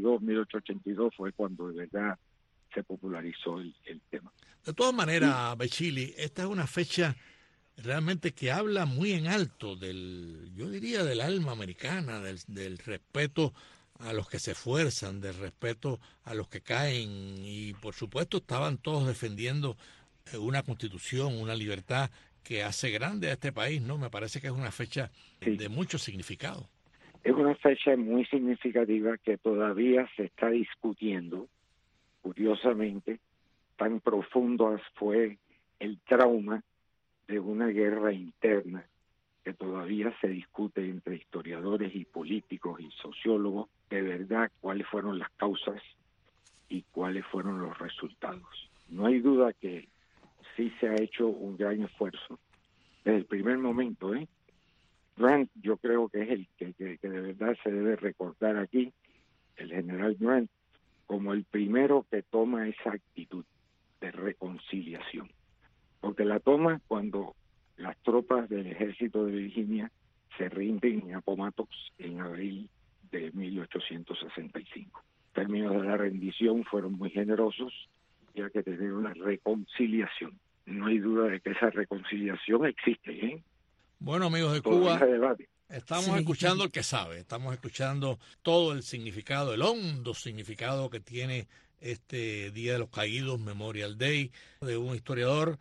1882 fue cuando de verdad se popularizó el tema. De todas maneras, Becili, esta es una fecha realmente que habla muy en alto yo diría, del alma americana, del respeto a los que se esfuerzan, del respeto a los que caen, y por supuesto estaban todos defendiendo una constitución, una libertad que hace grande a este país, ¿no? Me parece que es una fecha de mucho significado. Es una fecha muy significativa que todavía se está discutiendo. Curiosamente, tan profundo fue el trauma de una guerra interna que todavía se discute entre historiadores y políticos y sociólogos, de verdad cuáles fueron las causas y cuáles fueron los resultados. No hay duda que sí se ha hecho un gran esfuerzo desde el primer momento. Grant, yo creo que es el que de verdad se debe recordar aquí, el general Grant, como el primero que toma esa actitud de reconciliación. Porque la toma cuando las tropas del ejército de Virginia se rinden en Appomattox en abril de 1865. Los términos de la rendición fueron muy generosos, ya que tener una reconciliación. No hay duda de que esa reconciliación existe. Bueno, amigos de Todo Cuba, ese debate. estamos escuchando el que sabe, estamos escuchando todo el significado, el hondo significado que tiene este Día de los Caídos, Memorial Day, de un historiador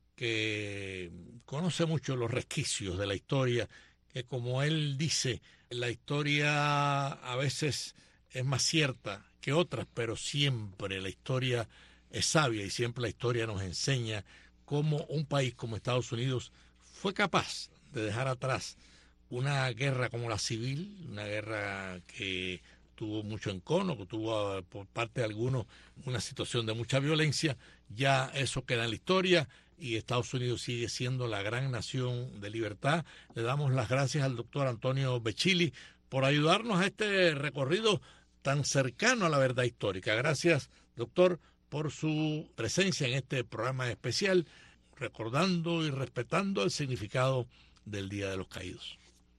que conoce mucho los resquicios de la historia, que como él dice, la historia a veces es más cierta que otras, pero siempre la historia es sabia y siempre la historia nos enseña cómo un país como Estados Unidos fue capaz de dejar atrás una guerra como la civil, una guerra que tuvo mucho encono, que tuvo por parte de algunos una situación de mucha violencia. Ya eso queda en la historia y Estados Unidos sigue siendo la gran nación de libertad. Le damos las gracias al doctor Antonio Becili por ayudarnos a este recorrido tan cercano a la verdad histórica. Gracias, doctor, por su presencia en este programa especial, recordando y respetando el significado del Día de los Caídos.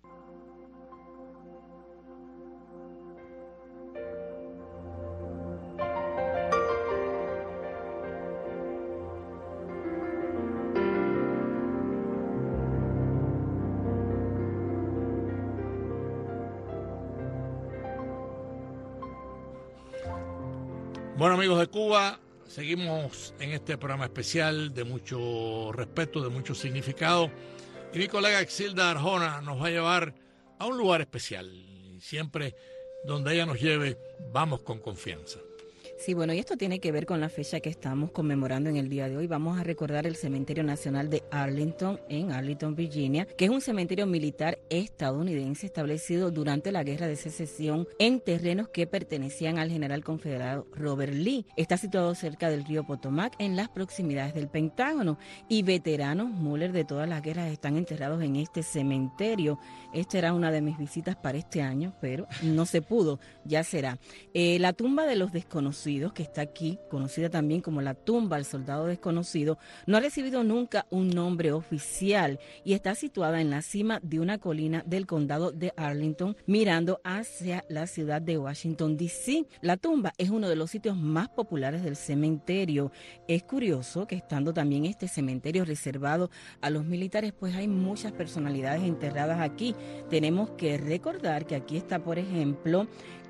Bueno, amigos de Cuba, seguimos en este programa especial de mucho respeto, de mucho significado. Y mi colega Exilda Arjona nos va a llevar a un lugar especial. Y siempre donde ella nos lleve, vamos con confianza. Sí, bueno, y esto tiene que ver con la fecha que estamos conmemorando en el día de hoy. Vamos a recordar el Cementerio Nacional de Arlington, en Arlington, Virginia, que es un cementerio militar estadounidense establecido durante la Guerra de Secesión en terrenos que pertenecían al general confederado Robert Lee. Está situado cerca del río Potomac, en las proximidades del Pentágono, y veteranos Müller de todas las guerras están enterrados en este cementerio. Esta era una de mis visitas para este año, pero no se pudo, ya será. La tumba de los desconocidos, que está aquí, conocida también como la tumba al soldado desconocido, no ha recibido nunca un nombre oficial y está situada en la cima de una colina del condado de Arlington, mirando hacia la ciudad de Washington, D.C. La tumba es uno de los sitios más populares del cementerio. Es curioso que estando también este cementerio reservado a los militares, pues hay muchas personalidades enterradas aquí. Tenemos que recordar que aquí está, por ejemplo,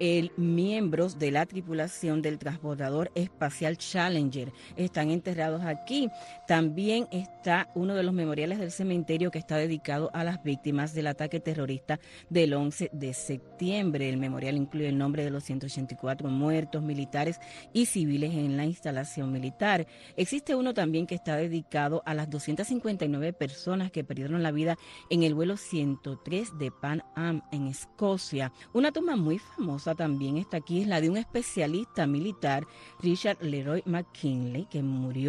miembros de la tripulación del transbordador espacial Challenger. Están enterrados aquí. También está uno de los memoriales del cementerio que está dedicado a las víctimas del ataque terrorista del 11 de septiembre. El memorial incluye el nombre de los 184 muertos militares y civiles en la instalación militar. Existe uno también que está dedicado a las 259 personas que perdieron la vida en el vuelo 103 de Pan Am en Escocia. Una tumba muy famosa también está aquí, es la de un especialista militar militar Richard Leroy McKinley, que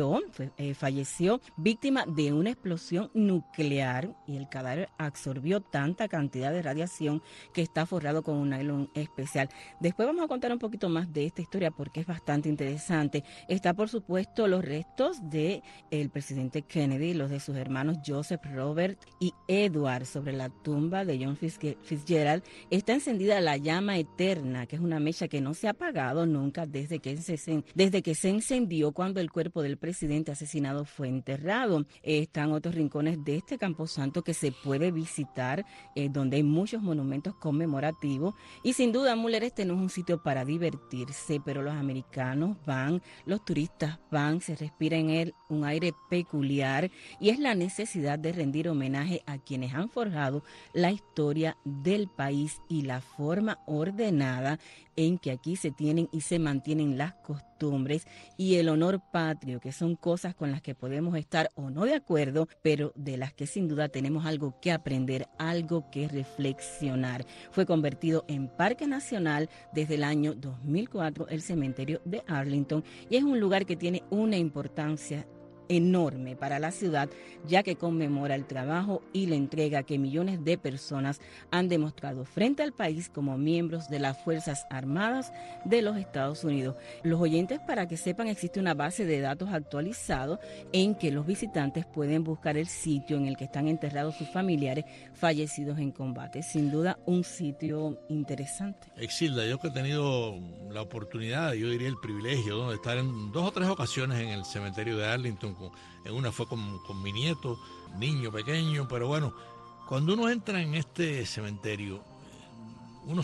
falleció víctima de una explosión nuclear y el cadáver absorbió tanta cantidad de radiación que está forrado con un nylon especial. Después vamos a contar un poquito más de esta historia porque es bastante interesante. Está, por supuesto, los restos de el presidente Kennedy, los de sus hermanos Joseph, Robert y Edward sobre la tumba de John Fitzgerald. Está encendida la llama eterna, que es una mecha que no se ha apagado nunca desde que se encendió cuando el cuerpo del presidente asesinado fue enterrado. Están otros rincones de este camposanto que se puede visitar, donde hay muchos monumentos conmemorativos. Y sin duda, Müller, este no es un sitio para divertirse, pero los americanos van, los turistas van, se respira en él un aire peculiar y es la necesidad de rendir homenaje a quienes han forjado la historia del país y la forma ordenada en que aquí se tienen y se mantienen las costumbres y el honor patrio, que son cosas con las que podemos estar o no de acuerdo, pero de las que sin duda tenemos algo que aprender, algo que reflexionar. Fue convertido en Parque Nacional desde el año 2004 el cementerio de Arlington y es un lugar que tiene una importancia enorme para la ciudad, ya que conmemora el trabajo y la entrega que millones de personas han demostrado frente al país como miembros de las Fuerzas Armadas de los Estados Unidos. Los oyentes, para que sepan, existe una base de datos actualizado en que los visitantes pueden buscar el sitio en el que están enterrados sus familiares fallecidos en combate. Sin duda, un sitio interesante. Exilda, yo que he tenido la oportunidad, yo diría el privilegio, ¿no?, de estar en 2 o 3 ocasiones en el cementerio de Arlington. En una fue con mi nieto, niño pequeño, pero bueno, cuando uno entra en este cementerio, uno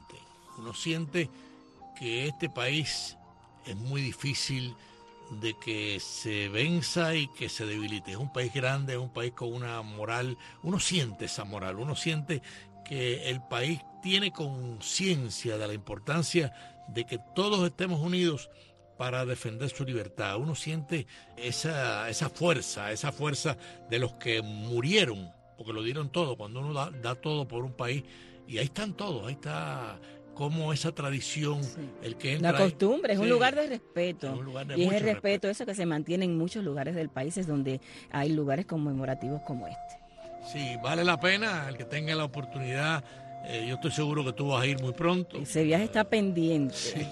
siente que este país es muy difícil de que se venza y que se debilite. Es un país grande, es un país con una moral, uno siente esa moral, uno siente que el país tiene conciencia de la importancia de que todos estemos unidos para defender su libertad. Uno siente esa fuerza de los que murieron, porque lo dieron todo, cuando uno da todo por un país, y ahí están todos, ahí está como esa tradición, el que entra la costumbre, ahí, es un lugar de respeto, es un lugar de y es mucho el respeto respeto. eso que se mantiene en muchos lugares del país, es donde hay lugares conmemorativos como este. Sí, vale la pena, el que tenga la oportunidad. Yo estoy seguro que tú vas a ir muy pronto. Ese viaje está pendiente. Sí.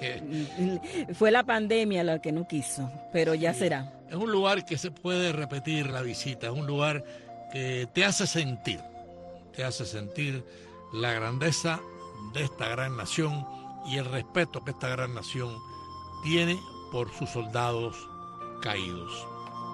Fue la pandemia la que no quiso, pero ya será. Es un lugar que se puede repetir la visita, es un lugar que te hace sentir la grandeza de esta gran nación y el respeto que esta gran nación tiene por sus soldados caídos.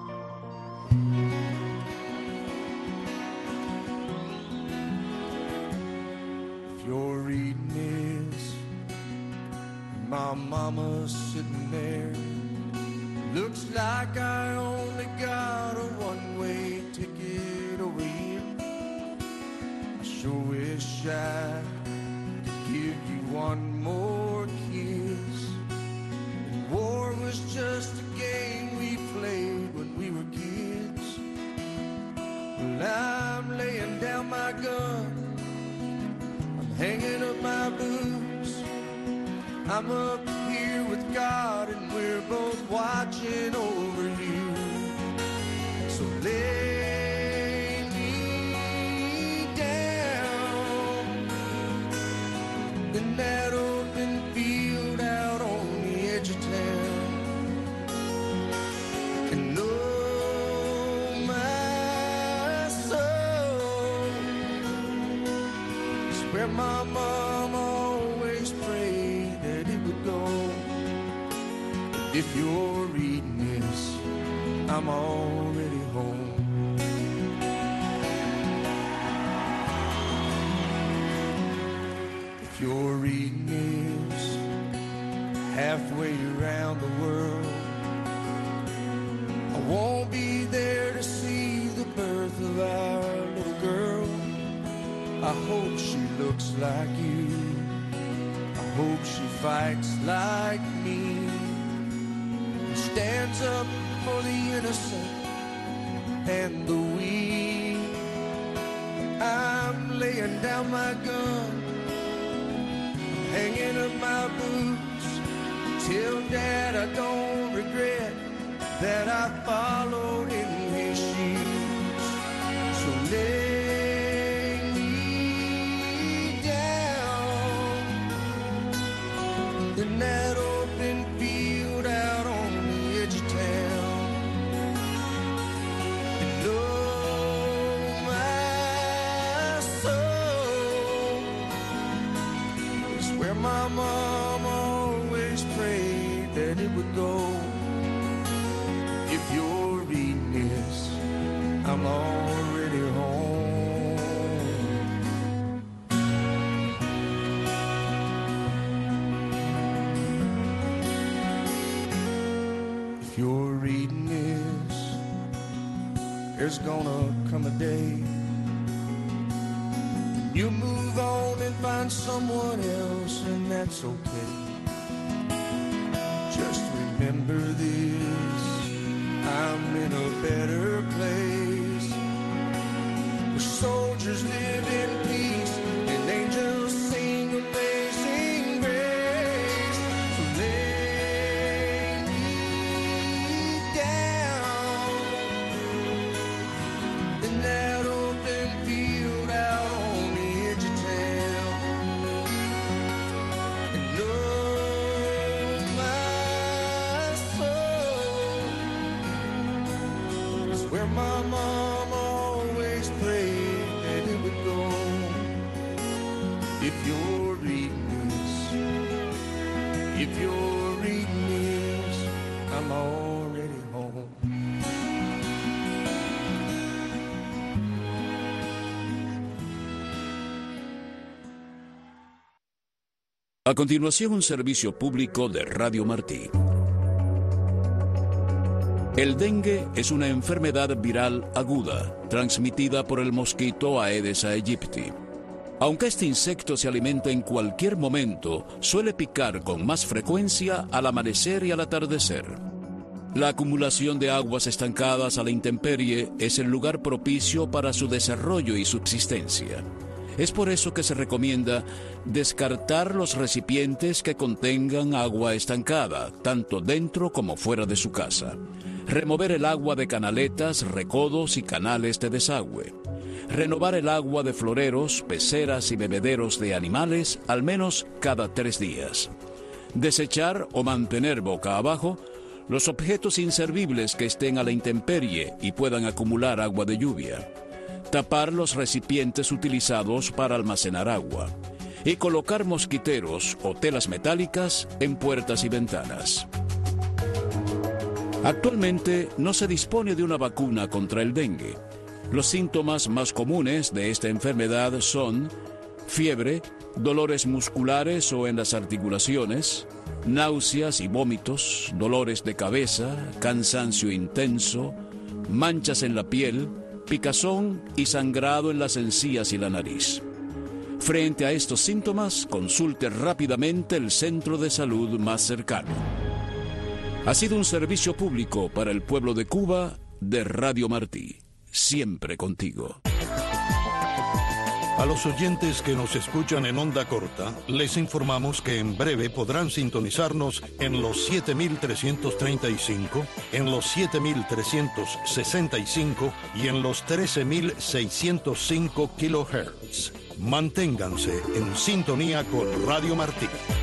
You're reading this, my mama's sitting there. Looks like I only got a one-way ticket away. I sure wish I could give you one more kiss. And war was just a game we played when we were kids. Well, I'm laying down my gun, hanging up my boots. I'm up here with God and we're both watching over you. So lay me down in that open field out on the edge of town. And oh my soul, it's where my mom always prayed that it would go. If you're reading this, I'm already home. If you're reading this, halfway around the world, I won't be there to see the birth of our little girl. I hope she looks like you. I hope she fights like me. Stands up for the innocent and the weak. I'm laying down my gun, hanging up my boots, Tell Dad I don't regret that I followed in his shoes. So lay me down in that open field out on the edge of town. And oh, my soul is where my mom always prayed that it would go. If you're reading this, I'm already home. If you're reading this, there's gonna come a day you move on and find someone else, and that's okay. Just remember this, I'm in a better place, where soldiers live in peace and angels sing amazing grace. So lay me down in that open field out on the edge of town, and oh, my soul is where my mom always prayed that it would go. If you're reading this, if you're reading this, I'm already home. A continuación, un servicio público de Radio Martí. El dengue es una enfermedad viral aguda, transmitida por el mosquito Aedes aegypti. Aunque este insecto se alimenta en cualquier momento, suele picar con más frecuencia al amanecer y al atardecer. La acumulación de aguas estancadas a la intemperie es el lugar propicio para su desarrollo y subsistencia. Es por eso que se recomienda descartar los recipientes que contengan agua estancada, tanto dentro como fuera de su casa. Remover el agua de canaletas, recodos y canales de desagüe. Renovar el agua de floreros, peceras y bebederos de animales al menos cada 3 días. Desechar o mantener boca abajo los objetos inservibles que estén a la intemperie y puedan acumular agua de lluvia. Tapar los recipientes utilizados para almacenar agua. Y colocar mosquiteros o telas metálicas en puertas y ventanas. Actualmente no se dispone de una vacuna contra el dengue. Los síntomas más comunes de esta enfermedad son fiebre, dolores musculares o en las articulaciones, náuseas y vómitos, dolores de cabeza, cansancio intenso, manchas en la piel, picazón y sangrado en las encías y la nariz. Frente a estos síntomas, consulte rápidamente el centro de salud más cercano. Ha sido un servicio público para el pueblo de Cuba de Radio Martí. Siempre contigo. A los oyentes que nos escuchan en onda corta, les informamos que en breve podrán sintonizarnos en los 7335, en los 7365 y en los 13605 kHz. Manténganse en sintonía con Radio Martí.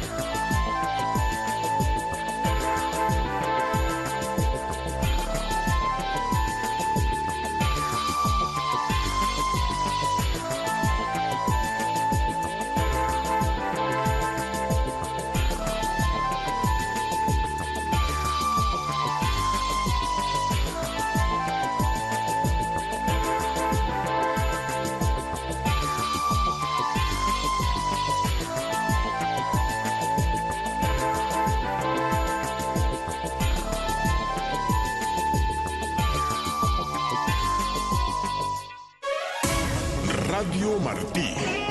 Radio Martí.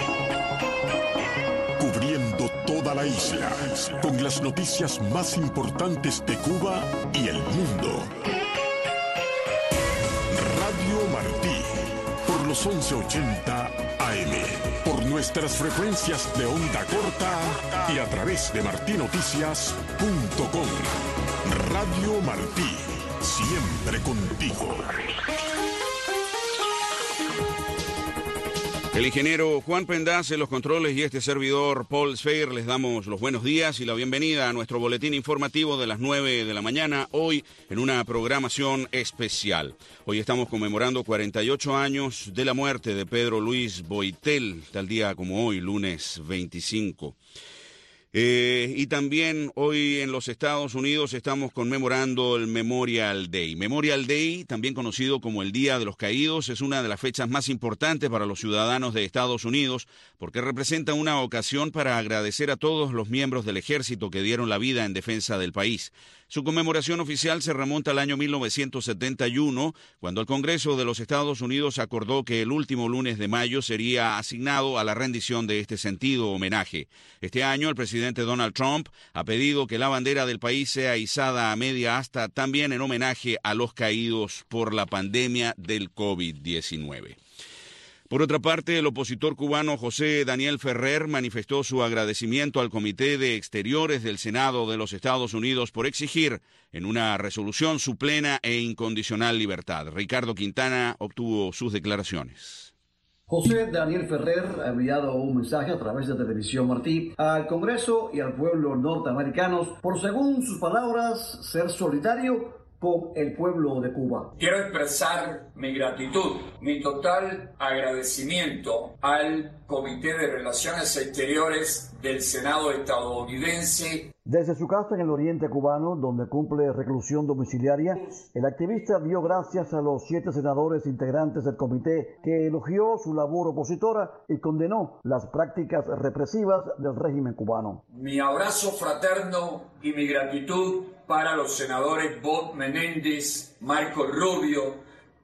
Cubriendo toda la isla, con las noticias más importantes de Cuba y el mundo. Radio Martí, por los 1180 AM, por nuestras frecuencias de onda corta y a través de martinoticias.com. Radio Martí, siempre contigo. El ingeniero Juan Pendaz en los controles y este servidor Paul Sfeir les damos los buenos días y la bienvenida a nuestro boletín informativo de las 9 de la mañana, hoy en una programación especial. Hoy estamos conmemorando 48 años de la muerte de Pedro Luis Boitel, tal día como hoy, lunes 25. Y también hoy en los Estados Unidos estamos conmemorando el Memorial Day. Memorial Day, también conocido como el Día de los Caídos, es una de las fechas más importantes para los ciudadanos de Estados Unidos porque representa una ocasión para agradecer a todos los miembros del ejército que dieron la vida en defensa del país. Su conmemoración oficial se remonta al año 1971, cuando el Congreso de los Estados Unidos acordó que el último lunes de mayo sería asignado a la rendición de este sentido homenaje. Este año, el presidente Donald Trump ha pedido que la bandera del país sea izada a media asta, también en homenaje a los caídos por la pandemia del COVID-19. Por otra parte, el opositor cubano José Daniel Ferrer manifestó su agradecimiento al Comité de Exteriores del Senado de los Estados Unidos por exigir en una resolución su plena e incondicional libertad. Ricardo Quintana obtuvo sus declaraciones. José Daniel Ferrer ha enviado un mensaje a través de Televisión Martí al Congreso y al pueblo norteamericanos por, según sus palabras, ser solidario con el pueblo de Cuba. Quiero expresar mi gratitud, mi total agradecimiento al Comité de Relaciones Exteriores del Senado estadounidense. Desde su casa en el oriente cubano, donde cumple reclusión domiciliaria, el activista dio gracias a los 7 senadores integrantes del comité que elogió su labor opositora y condenó las prácticas represivas del régimen cubano. Mi abrazo fraterno y mi gratitud para los senadores Bob Menéndez, Marco Rubio,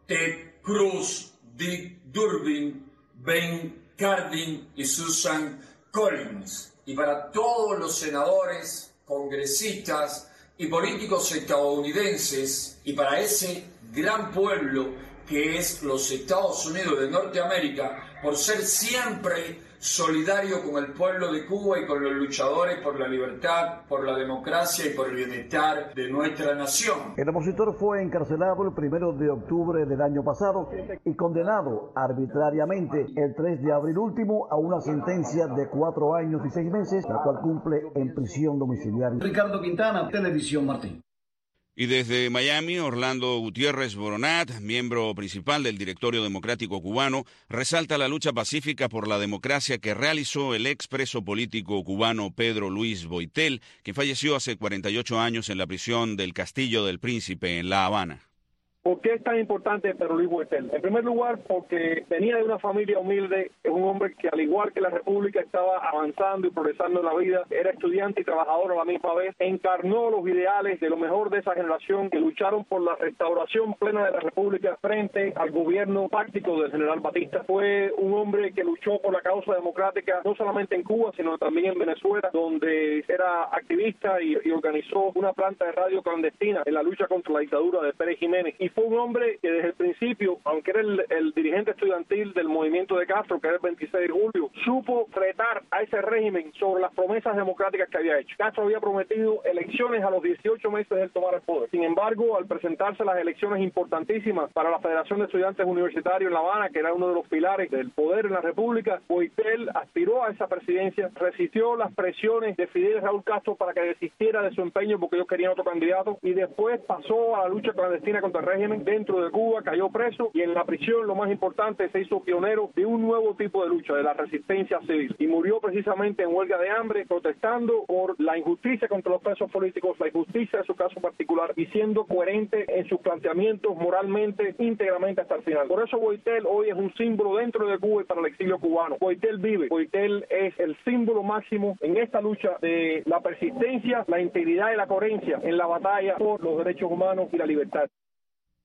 Ted Cruz, Dick Durbin, Ben Cardin y Susan Collins, y para todos los senadores, congresistas y políticos estadounidenses, y para ese gran pueblo que es los Estados Unidos de Norteamérica, por ser siempre solidario con el pueblo de Cuba y con los luchadores por la libertad, por la democracia y por el bienestar de nuestra nación. El opositor fue encarcelado el 1 de octubre del año pasado y condenado arbitrariamente el 3 de abril último a una sentencia de 4 años y 6 meses, la cual cumple en prisión domiciliaria. Ricardo Quintana, Televisión Martí. Y desde Miami, Orlando Gutiérrez Boronat, miembro principal del Directorio Democrático Cubano, resalta la lucha pacífica por la democracia que realizó el expreso político cubano Pedro Luis Boitel, quien falleció hace 48 años en la prisión del Castillo del Príncipe en La Habana. ¿Por qué es tan importante Pedro Luis Boitel? En primer lugar, porque venía de una familia humilde, es un hombre que, al igual que la República, estaba avanzando y progresando en la vida, era estudiante y trabajador a la misma vez, encarnó los ideales de lo mejor de esa generación que lucharon por la restauración plena de la República frente al gobierno táctico del general Batista. Fue un hombre que luchó por la causa democrática, no solamente en Cuba, sino también en Venezuela, donde era activista y organizó una planta de radio clandestina en la lucha contra la dictadura de Pérez Jiménez. Y fue un hombre que desde el principio, aunque era el dirigente estudiantil del movimiento de Castro, que era el 26 de julio, supo retar a ese régimen sobre las promesas democráticas que había hecho. Castro había prometido elecciones a los 18 meses de él tomar el poder. Sin embargo, al presentarse las elecciones importantísimas para la Federación de Estudiantes Universitarios en La Habana, que era uno de los pilares del poder en la República, Boitel aspiró a esa presidencia, resistió las presiones de Fidel y Raúl Castro para que desistiera de su empeño porque ellos querían otro candidato, y después pasó a la lucha clandestina contra el régimen dentro de Cuba, cayó preso y en la prisión, lo más importante, se hizo pionero de un nuevo tipo de lucha, de la resistencia civil, y murió precisamente en huelga de hambre, protestando por la injusticia contra los presos políticos, la injusticia de su caso particular, y siendo coherente en sus planteamientos moralmente, íntegramente hasta el final. Por eso Boitel hoy es un símbolo dentro de Cuba y para el exilio cubano. Boitel vive, Boitel es el símbolo máximo en esta lucha de la persistencia, la integridad y la coherencia en la batalla por los derechos humanos y la libertad.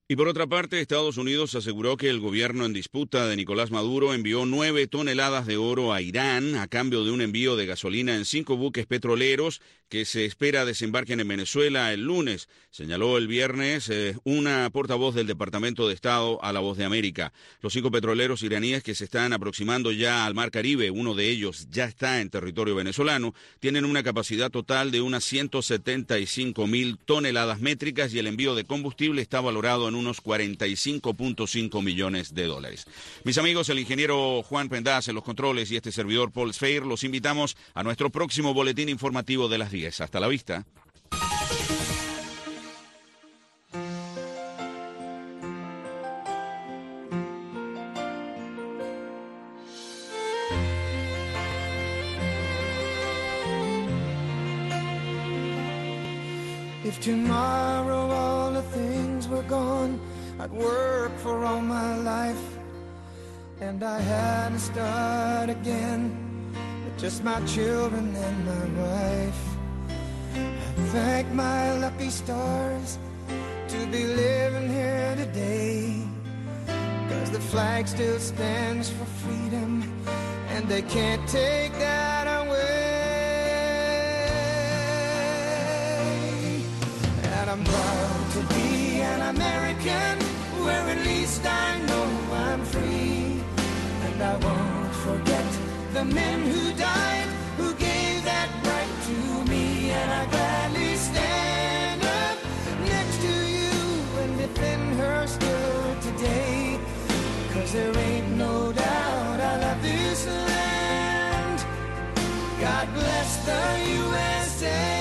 Y por otra parte, Estados Unidos aseguró que el gobierno en disputa de Nicolás Maduro envió 9 toneladas de oro a Irán a cambio de un envío de gasolina en 5 buques petroleros que se espera desembarquen en Venezuela el lunes, señaló el viernes una portavoz del Departamento de Estado a La Voz de América. Los 5 petroleros iraníes que se están aproximando ya al Mar Caribe, uno de ellos ya está en territorio venezolano, tienen una capacidad total de unas 175.000 toneladas métricas y el envío de combustible está valorado en unos 45.5 millones de dólares. Mis amigos, el ingeniero Juan Pendaz en los controles y este servidor Paul Sfeir, los invitamos a nuestro próximo boletín informativo de las 10. Hasta la vista. If tomorrow all the things were gone, I'd work for all my life, and I had to start again with just my children and my wife. I thank my lucky stars to be living here today, 'cause the flag still stands for freedom, and they can't take that away. And I'm proud to be an American, where at least I know I'm free. And I won't forget the men who died, who gave that right to me. And I gladly stand up next to you and defend her still today. 'Cause there ain't no doubt I love this land. God bless the USA.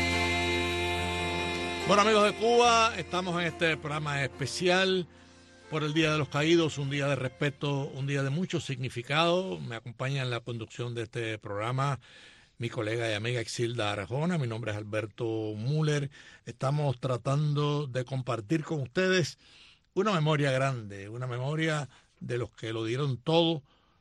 Bueno, amigos de Cuba, estamos en este programa especial por el Día de los Caídos, un día de respeto, un día de mucho significado. Me acompaña en la conducción de este programa mi colega y amiga Exilda Arjona. Mi nombre es Alberto Müller. Estamos tratando de compartir con ustedes una memoria grande, una memoria de los que lo dieron todo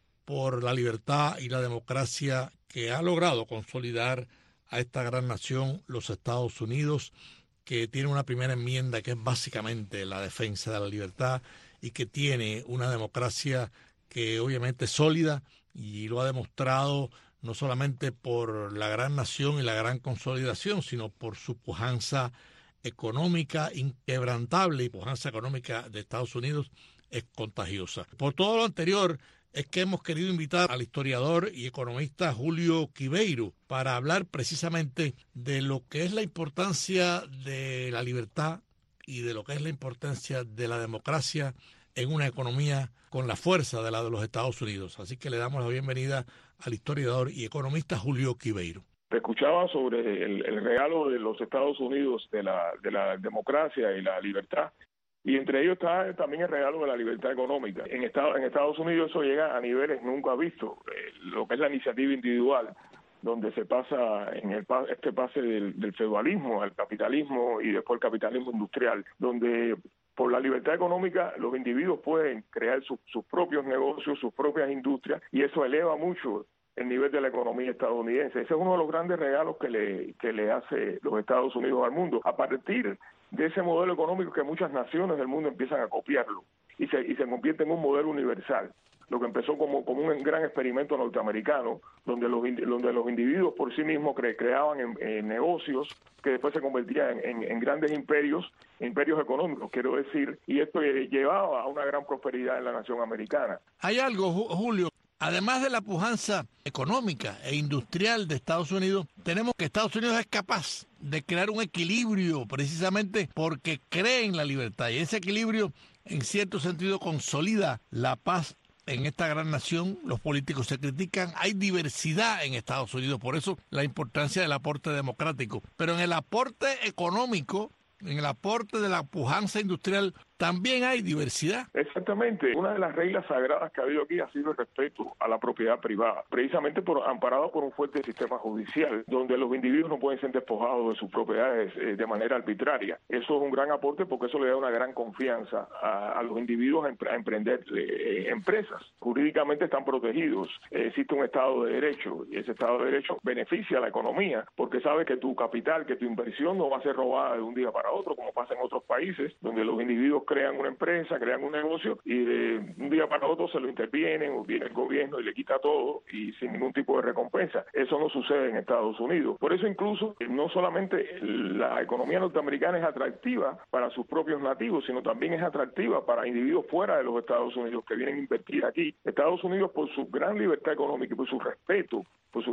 por la libertad y la democracia que ha logrado consolidar a esta gran nación, los Estados Unidos, que tiene una primera enmienda que es básicamente la defensa de la libertad y que tiene una democracia que obviamente es sólida y lo ha demostrado no solamente por la gran nación y la gran consolidación, sino por su pujanza económica inquebrantable, y pujanza económica de Estados Unidos es contagiosa. Por todo lo anterior es que hemos querido invitar al historiador y economista Julio Quibeiro para hablar precisamente de lo que es la importancia de la libertad y de lo que es la importancia de la democracia en una economía con la fuerza de la de los Estados Unidos. Así que le damos la bienvenida al historiador y economista Julio Quibeiro. Te escuchaba sobre el regalo de los Estados Unidos de la democracia y la libertad. Y entre ellos está también el regalo de la libertad económica. En Estados Unidos eso llega a niveles nunca vistos. Lo que es la iniciativa individual, donde se pasa en este pase del feudalismo al capitalismo y después el capitalismo industrial, donde por la libertad económica los individuos pueden crear sus propios negocios, sus propias industrias, y eso eleva mucho el nivel de la economía estadounidense. Ese es uno de los grandes regalos que le hace los Estados Unidos al mundo, a partir de ese modelo económico que muchas naciones del mundo empiezan a copiarlo y se convierte en un modelo universal. Lo que empezó como un gran experimento norteamericano, donde los individuos por sí mismos creaban en negocios que después se convertían en grandes imperios económicos, quiero decir, y esto llevaba a una gran prosperidad en la nación americana. Hay algo, Julio. Además de la pujanza económica e industrial de Estados Unidos, tenemos que Estados Unidos es capaz de crear un equilibrio precisamente porque cree en la libertad. Y ese equilibrio, en cierto sentido, consolida la paz en esta gran nación. Los políticos se critican. Hay diversidad en Estados Unidos, por eso la importancia del aporte democrático. Pero en el aporte económico, en el aporte de la pujanza industrial, también hay diversidad. Exactamente. Una de las reglas sagradas que ha habido aquí ha sido el respeto a la propiedad privada, precisamente amparado por un fuerte sistema judicial, donde los individuos no pueden ser despojados de sus propiedades de manera arbitraria. Eso es un gran aporte porque eso le da una gran confianza a los individuos a emprender empresas. Jurídicamente están protegidos. Existe un Estado de Derecho y ese Estado de Derecho beneficia a la economía porque sabe que tu capital, que tu inversión no va a ser robada de un día para otro, como pasa en otros países, donde los individuos crean una empresa, crean un negocio y de un día para otro se lo intervienen o viene el gobierno y le quita todo y sin ningún tipo de recompensa. Eso no sucede en Estados Unidos. Por eso incluso no solamente la economía norteamericana es atractiva para sus propios nativos, sino también es atractiva para individuos fuera de los Estados Unidos que vienen a invertir aquí. Estados Unidos, por su gran libertad económica y por su respeto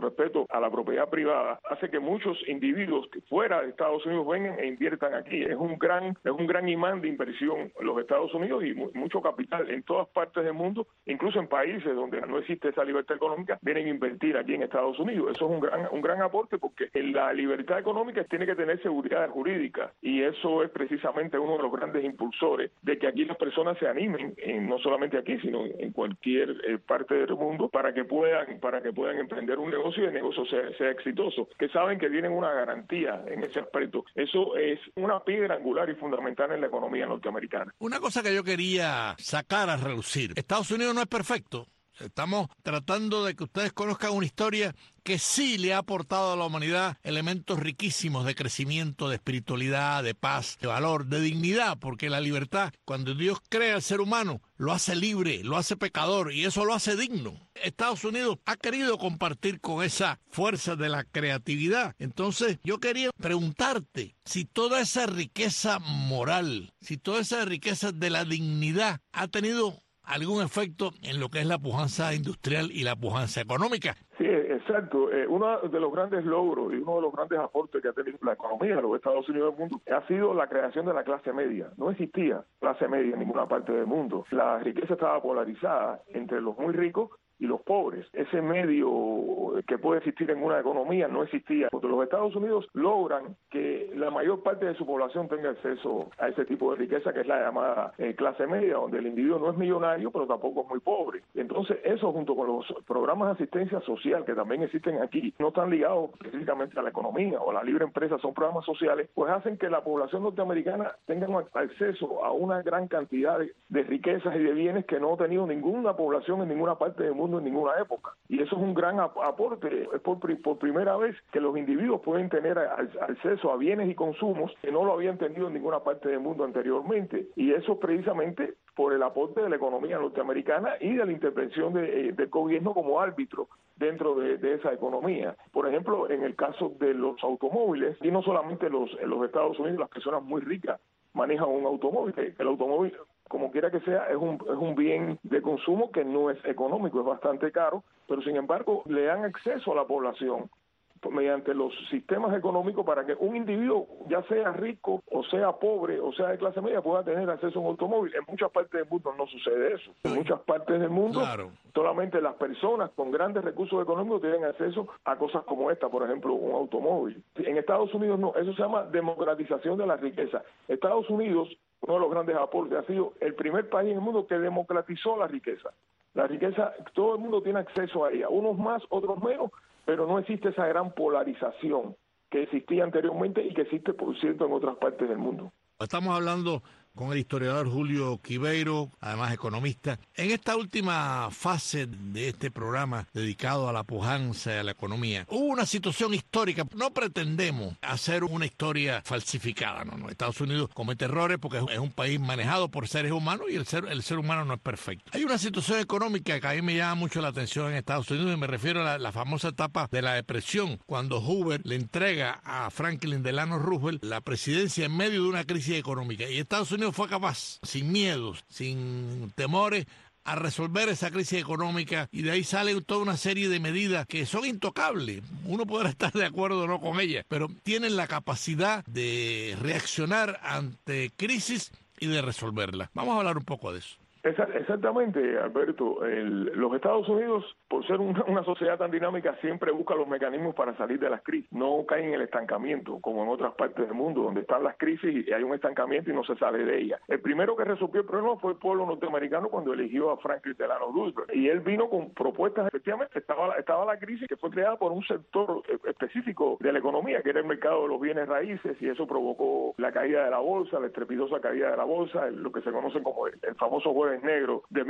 a la propiedad privada, hace que muchos individuos que fuera de Estados Unidos vengan e inviertan aquí. Es un gran imán de inversión en los Estados Unidos y mucho capital en todas partes del mundo, incluso en países donde no existe esa libertad económica, vienen a invertir aquí en Estados Unidos. Eso es un gran aporte porque en la libertad económica tiene que tener seguridad jurídica y eso es precisamente uno de los grandes impulsores de que aquí las personas se animen, no solamente aquí, sino en cualquier parte del mundo, para que puedan emprender un negocio y el negocio sea exitoso, que saben que tienen una garantía en ese aspecto. Eso es una piedra angular y fundamental en la economía norteamericana. Una cosa que yo quería sacar a relucir, Estados Unidos no es perfecto. Estamos tratando de que ustedes conozcan una historia que sí le ha aportado a la humanidad elementos riquísimos de crecimiento, de espiritualidad, de paz, de valor, de dignidad, porque la libertad, cuando Dios crea al ser humano, lo hace libre, lo hace pecador y eso lo hace digno. Estados Unidos ha querido compartir con esa fuerza de la creatividad. Entonces, yo quería preguntarte si toda esa riqueza moral, si toda esa riqueza de la dignidad ha tenido algún efecto en lo que es la pujanza industrial y la pujanza económica. Sí, exacto. Uno de los grandes logros y uno de los grandes aportes que ha tenido la economía de los Estados Unidos del mundo ha sido la creación de la clase media. No existía clase media en ninguna parte del mundo. La riqueza estaba polarizada entre los muy ricos y los pobres. Ese medio que puede existir en una economía no existía, porque los Estados Unidos logran que la mayor parte de su población tenga acceso a ese tipo de riqueza que es la llamada clase media, donde el individuo no es millonario, pero tampoco es muy pobre. Entonces, eso junto con los programas de asistencia social que también existen aquí, no están ligados específicamente a la economía o a la libre empresa, son programas sociales, pues hacen que la población norteamericana tenga acceso a una gran cantidad de riquezas y de bienes que no ha tenido ninguna población en ninguna parte del mundo en ninguna época. Y eso es un gran aporte. Es por primera vez que los individuos pueden tener acceso a bienes y consumos que no lo habían tenido en ninguna parte del mundo anteriormente. Y eso precisamente por el aporte de la economía norteamericana y de la intervención del gobierno como árbitro dentro de esa economía. Por ejemplo, en el caso de los automóviles, y no solamente en los Estados Unidos, las personas muy ricas manejan un automóvil. El automóvil, como quiera que sea, es un bien de consumo que no es económico, es bastante caro, pero sin embargo le dan acceso a la población mediante los sistemas económicos para que un individuo, ya sea rico o sea pobre o sea de clase media, pueda tener acceso a un automóvil. En muchas partes del mundo no sucede eso. En muchas partes del mundo solamente las personas con grandes recursos económicos tienen acceso a cosas como esta, por ejemplo, un automóvil. En Estados Unidos no, eso se llama democratización de la riqueza. Estados Unidos, uno de los grandes aportes, ha sido el primer país en el mundo que democratizó la riqueza. La riqueza, todo el mundo tiene acceso a ella, unos más, otros menos, pero no existe esa gran polarización que existía anteriormente y que existe, por cierto, en otras partes del mundo. Estamos hablando con el historiador Julio Quibeiro, además economista. En esta última fase de este programa dedicado a la pujanza y a la economía, hubo una situación histórica. No pretendemos hacer una historia falsificada, no. Estados Unidos comete errores porque es un país manejado por seres humanos y el ser humano no es perfecto. Hay una situación económica que a mí me llama mucho la atención en Estados Unidos y me refiero a la famosa etapa de la depresión, cuando Hoover le entrega a Franklin Delano Roosevelt la presidencia en medio de una crisis económica. Y Estados Unidos fue capaz, sin miedos, sin temores, a resolver esa crisis económica, y de ahí sale toda una serie de medidas que son intocables. Uno podrá estar de acuerdo o no con ellas, pero tienen la capacidad de reaccionar ante crisis y de resolverlas. Vamos a hablar un poco de eso. Exactamente, Alberto. Los Estados Unidos, por ser una sociedad tan dinámica, siempre busca los mecanismos para salir de las crisis. No caen en el estancamiento, como en otras partes del mundo, donde están las crisis y hay un estancamiento y no se sale de ella. El primero que resolvió el problema fue el pueblo norteamericano cuando eligió a Franklin Delano Roosevelt. Y él vino con propuestas, efectivamente, estaba la crisis que fue creada por un sector específico de la economía, que era el mercado de los bienes raíces, y eso provocó la caída de la bolsa, la estrepitosa caída de la bolsa, lo que se conoce como el famoso jueves negro de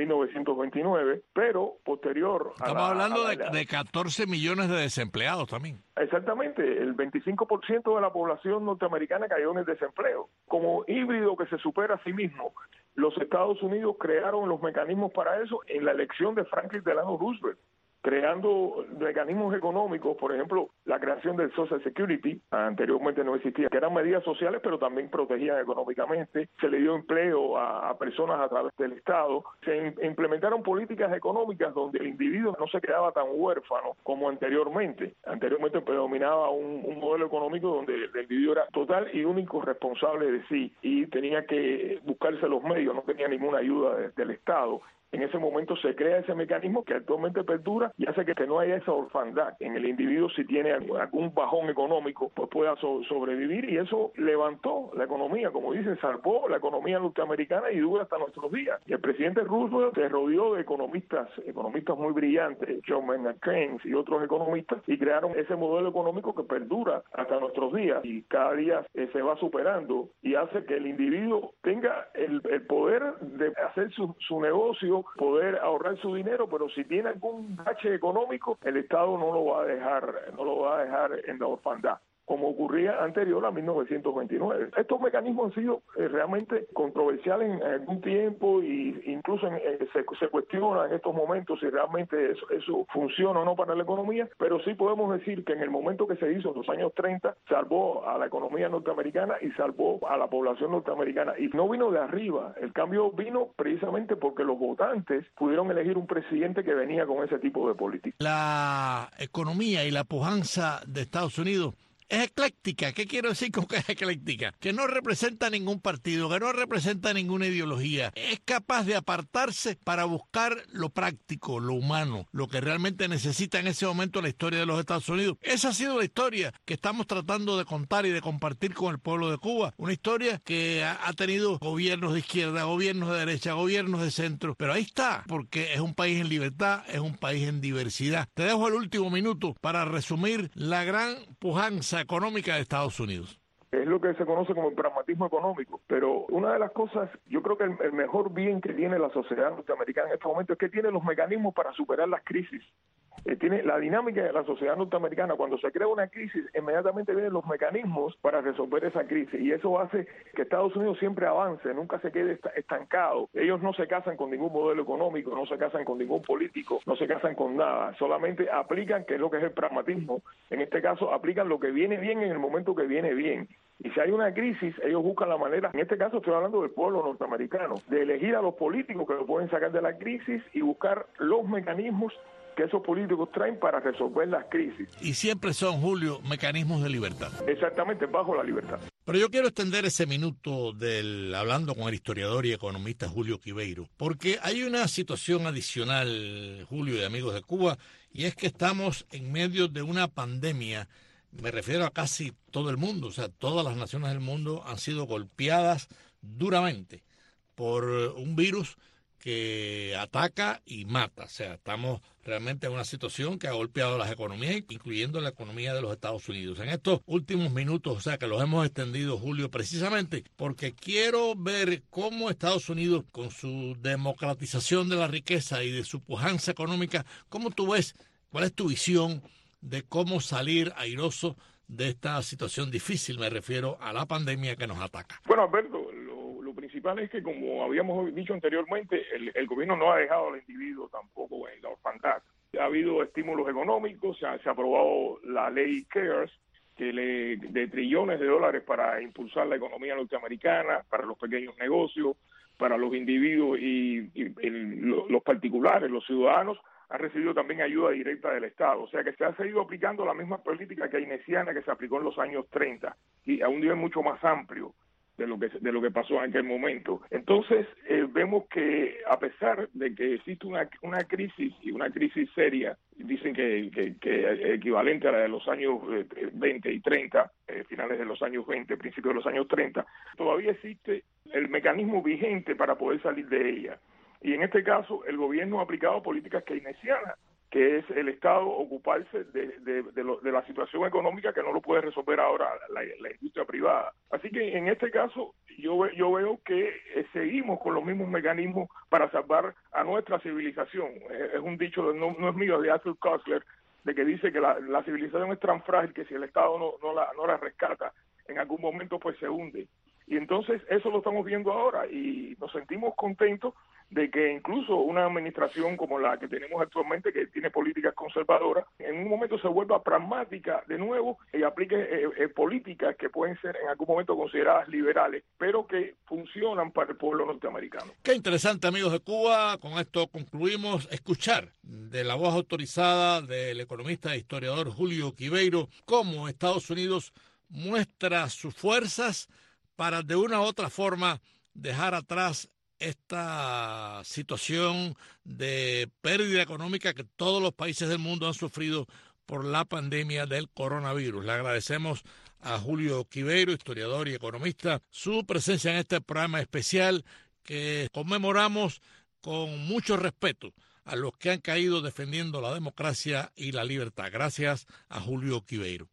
1929, pero posterior a Estamos hablando de 14 millones de desempleados también. Exactamente, el 25% de la población norteamericana cayó en el desempleo. Como híbrido que se supera a sí mismo los Estados Unidos crearon los mecanismos para eso en la elección de Franklin Delano Roosevelt, creando mecanismos económicos, por ejemplo, la creación del Social Security, anteriormente no existía, que eran medidas sociales, pero también protegían económicamente. Se le dio empleo a personas a través del Estado. Se implementaron políticas económicas donde el individuo no se quedaba tan huérfano como anteriormente. Anteriormente predominaba un modelo económico donde el individuo era total y único responsable de sí y tenía que buscarse los medios, no tenía ninguna ayuda del Estado. En ese momento se crea ese mecanismo que actualmente perdura y hace que no haya esa orfandad en el individuo. Si tiene algún bajón económico, pues pueda sobrevivir, y eso levantó la economía, como dicen, salvó la economía norteamericana y dura hasta nuestros días. Y el presidente Roosevelt se rodeó de economistas muy brillantes, John Maynard Keynes y otros economistas, y crearon ese modelo económico que perdura hasta nuestros días y cada día se va superando y hace que el individuo tenga el poder de hacer su negocio, poder ahorrar su dinero, pero si tiene algún bache económico, el Estado no lo va a dejar en la orfandad, como ocurría anterior a 1929. Estos mecanismos han sido realmente controversiales en algún tiempo y incluso se cuestiona en estos momentos si realmente eso funciona o no para la economía, pero sí podemos decir que en el momento que se hizo, en los años 30, salvó a la economía norteamericana y salvó a la población norteamericana. Y no vino de arriba, el cambio vino precisamente porque los votantes pudieron elegir un presidente que venía con ese tipo de política. La economía y la pujanza de Estados Unidos es ecléctica. ¿Qué quiero decir con que es ecléctica? Que no representa ningún partido, que no representa ninguna ideología. Es capaz de apartarse para buscar lo práctico, lo humano, lo que realmente necesita en ese momento la historia de los Estados Unidos. Esa ha sido la historia que estamos tratando de contar y de compartir con el pueblo de Cuba. Una historia que ha tenido gobiernos de izquierda, gobiernos de derecha, gobiernos de centro. Pero ahí está, porque es un país en libertad, es un país en diversidad. Te dejo el último minuto para resumir la gran pujanza económica de Estados Unidos. Es lo que se conoce como el pragmatismo económico, pero una de las cosas, yo creo que el mejor bien que tiene la sociedad norteamericana en este momento es que tiene los mecanismos para superar las crisis. Tiene la dinámica de la sociedad norteamericana. Cuando se crea una crisis, inmediatamente vienen los mecanismos para resolver esa crisis, y eso hace que Estados Unidos siempre avance, nunca se quede estancado. Ellos no se casan con ningún modelo económico, no se casan con ningún político, no se casan con nada, solamente aplican, que es lo que es el pragmatismo, en este caso aplican lo que viene bien en el momento que viene bien. Y si hay una crisis, ellos buscan la manera, en este caso estoy hablando del pueblo norteamericano, de elegir a los políticos que lo pueden sacar de la crisis y buscar los mecanismos que esos políticos traen para resolver las crisis. Y siempre son, Julio, mecanismos de libertad. Exactamente, bajo la libertad. Pero yo quiero extender ese minuto hablando con el historiador y economista Julio Quibeiro, porque hay una situación adicional, Julio y amigos de Cuba, y es que estamos en medio de una pandemia. Me refiero a casi todo el mundo, o sea, todas las naciones del mundo han sido golpeadas duramente por un virus que ataca y mata. O sea, estamos realmente en una situación que ha golpeado las economías, incluyendo la economía de los Estados Unidos. En estos últimos minutos, o sea, que los hemos extendido, Julio, precisamente porque quiero ver cómo Estados Unidos, con su democratización de la riqueza y de su pujanza económica, cómo tú ves, cuál es tu visión de cómo salir airoso de esta situación difícil. Me refiero a la pandemia que nos ataca. Bueno, Alberto, lo principal es que, como habíamos dicho anteriormente, el gobierno no ha dejado al individuo tampoco en la orfandad. Ha habido estímulos económicos, se ha aprobado la ley CARES, de trillones de dólares para impulsar la economía norteamericana, para los pequeños negocios, para los individuos y los particulares, los ciudadanos. Ha recibido también ayuda directa del Estado, o sea que se ha seguido aplicando la misma política keynesiana que se aplicó en los años 30 y a un nivel mucho más amplio de lo que pasó en aquel momento. Entonces vemos que, a pesar de que existe una crisis, y una crisis seria, dicen que equivalente a la de los años 20 y 30, finales de los años 20, principios de los años 30, todavía existe el mecanismo vigente para poder salir de ella. Y en este caso, el gobierno ha aplicado políticas keynesianas, que es el Estado ocuparse de la situación económica que no lo puede resolver ahora la industria privada. Así que en este caso yo veo que seguimos con los mismos mecanismos para salvar a nuestra civilización. Es un dicho, no es mío, es de Arthur Koestler, de que dice que la civilización es tan frágil que si el Estado no la rescata, en algún momento pues se hunde. Y entonces eso lo estamos viendo ahora y nos sentimos contentos de que incluso una administración como la que tenemos actualmente, que tiene políticas conservadoras, en un momento se vuelva pragmática de nuevo y aplique políticas que pueden ser en algún momento consideradas liberales, pero que funcionan para el pueblo norteamericano. Qué interesante, amigos de Cuba. Con esto concluimos escuchar de la voz autorizada del economista e historiador Julio Quibeiro cómo Estados Unidos muestra sus fuerzas para de una u otra forma dejar atrás esta situación de pérdida económica que todos los países del mundo han sufrido por la pandemia del coronavirus. Le agradecemos a Julio Quibeiro, historiador y economista, su presencia en este programa especial que conmemoramos con mucho respeto a los que han caído defendiendo la democracia y la libertad. Gracias a Julio Quibeiro.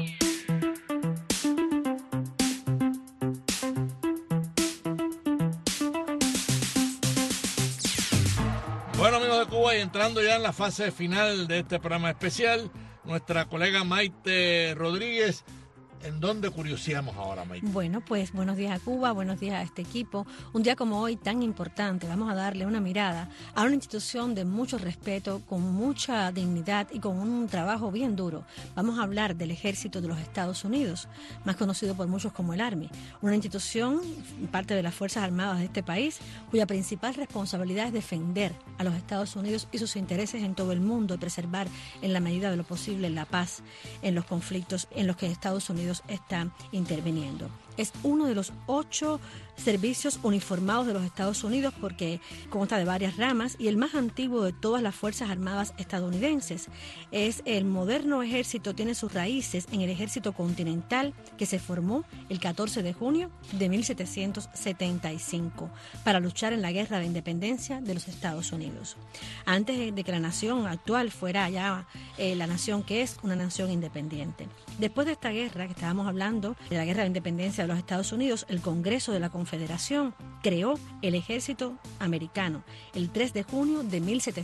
Bueno, amigos de Cuba, y entrando ya en la fase final de este programa especial, nuestra colega Maite Rodríguez, ¿en dónde curioseamos ahora, Maite? Bueno, pues buenos días a Cuba, buenos días a este equipo. Un día como hoy tan importante, vamos a darle una mirada a una institución de mucho respeto, con mucha dignidad y con un trabajo bien duro. Vamos a hablar del Ejército de los Estados Unidos, más conocido por muchos como el Army, una institución, parte de las Fuerzas Armadas de este país, cuya principal responsabilidad es defender a los Estados Unidos y sus intereses en todo el mundo y preservar en la medida de lo posible la paz en los conflictos en los que Estados Unidos está interviniendo. Es uno de los 8 servicios uniformados de los Estados Unidos porque consta de varias ramas y el más antiguo de todas las Fuerzas Armadas estadounidenses. Es el moderno ejército, tiene sus raíces en el Ejército Continental que se formó el 14 de junio de 1775 para luchar en la Guerra de Independencia de los Estados Unidos. Antes de que la nación actual fuera ya la nación que es una nación independiente. Después de esta guerra que estábamos hablando, de la Guerra de Independencia de los Estados Unidos, el Congreso de la Confederación creó el Ejército Americano el 3 de junio de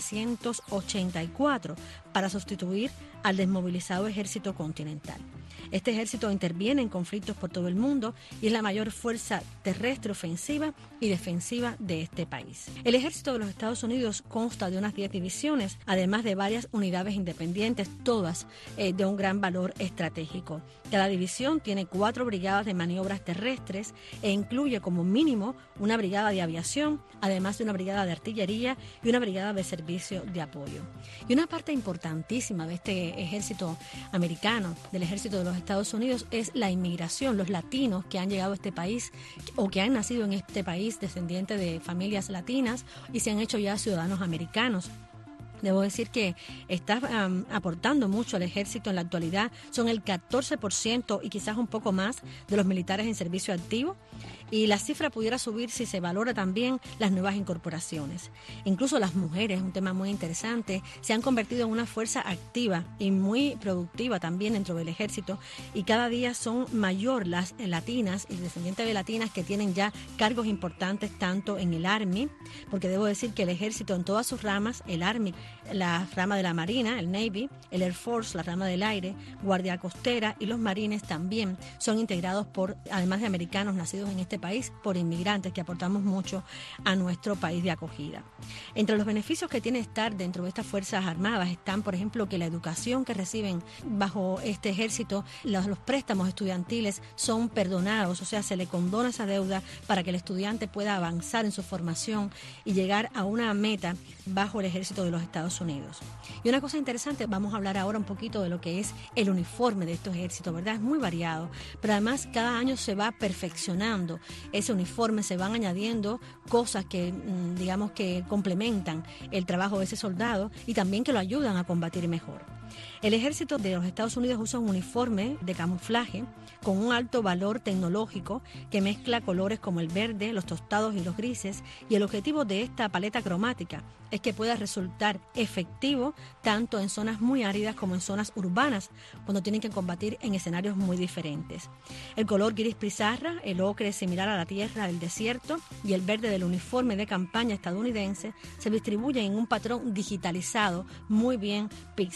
1784 para sustituir al desmovilizado Ejército Continental. Este ejército interviene en conflictos por todo el mundo y es la mayor fuerza terrestre ofensiva y defensiva de este país. El ejército de los Estados Unidos consta de unas 10 divisiones, además de varias unidades independientes, todas de un gran valor estratégico. Cada división tiene 4 brigadas de maniobras terrestres e incluye como mínimo una brigada de aviación, además de una brigada de artillería y una brigada de servicio de apoyo. Y una parte importantísima de este ejército americano, del ejército de los Estados Unidos, es la inmigración, los latinos que han llegado a este país o que han nacido en este país descendientes de familias latinas y se han hecho ya ciudadanos americanos. Debo decir que está aportando mucho al ejército en la actualidad. Son el 14% y quizás un poco más de los militares en servicio activo. Y la cifra pudiera subir si se valora también las nuevas incorporaciones. Incluso las mujeres, un tema muy interesante, se han convertido en una fuerza activa y muy productiva también dentro del ejército. Y cada día son mayor las latinas y descendientes de latinas que tienen ya cargos importantes tanto en el Army, porque debo decir que el ejército en todas sus ramas, el Army, la rama de la Marina, el Navy, el Air Force, la rama del aire, Guardia Costera y los Marines también son integrados por, además de americanos nacidos en este país, por inmigrantes que aportamos mucho a nuestro país de acogida. Entre los beneficios que tiene estar dentro de estas Fuerzas Armadas están, por ejemplo, que la educación que reciben bajo este ejército, los préstamos estudiantiles son perdonados, o sea, se le condona esa deuda para que el estudiante pueda avanzar en su formación y llegar a una meta bajo el ejército de los Estados Unidos. Y una cosa interesante, vamos a hablar ahora un poquito de lo que es el uniforme de estos ejércitos, ¿verdad? Es muy variado, pero además cada año se va perfeccionando ese uniforme, se van añadiendo cosas que, digamos, que complementan el trabajo de ese soldado y también que lo ayudan a combatir mejor. El ejército de los Estados Unidos usa un uniforme de camuflaje con un alto valor tecnológico que mezcla colores como el verde, los tostados y los grises, y el objetivo de esta paleta cromática es que pueda resultar efectivo tanto en zonas muy áridas como en zonas urbanas, cuando tienen que combatir en escenarios muy diferentes. El color gris pizarra, el ocre similar a la tierra del desierto y el verde del uniforme de campaña estadounidense se distribuyen en un patrón digitalizado muy bien pixelado.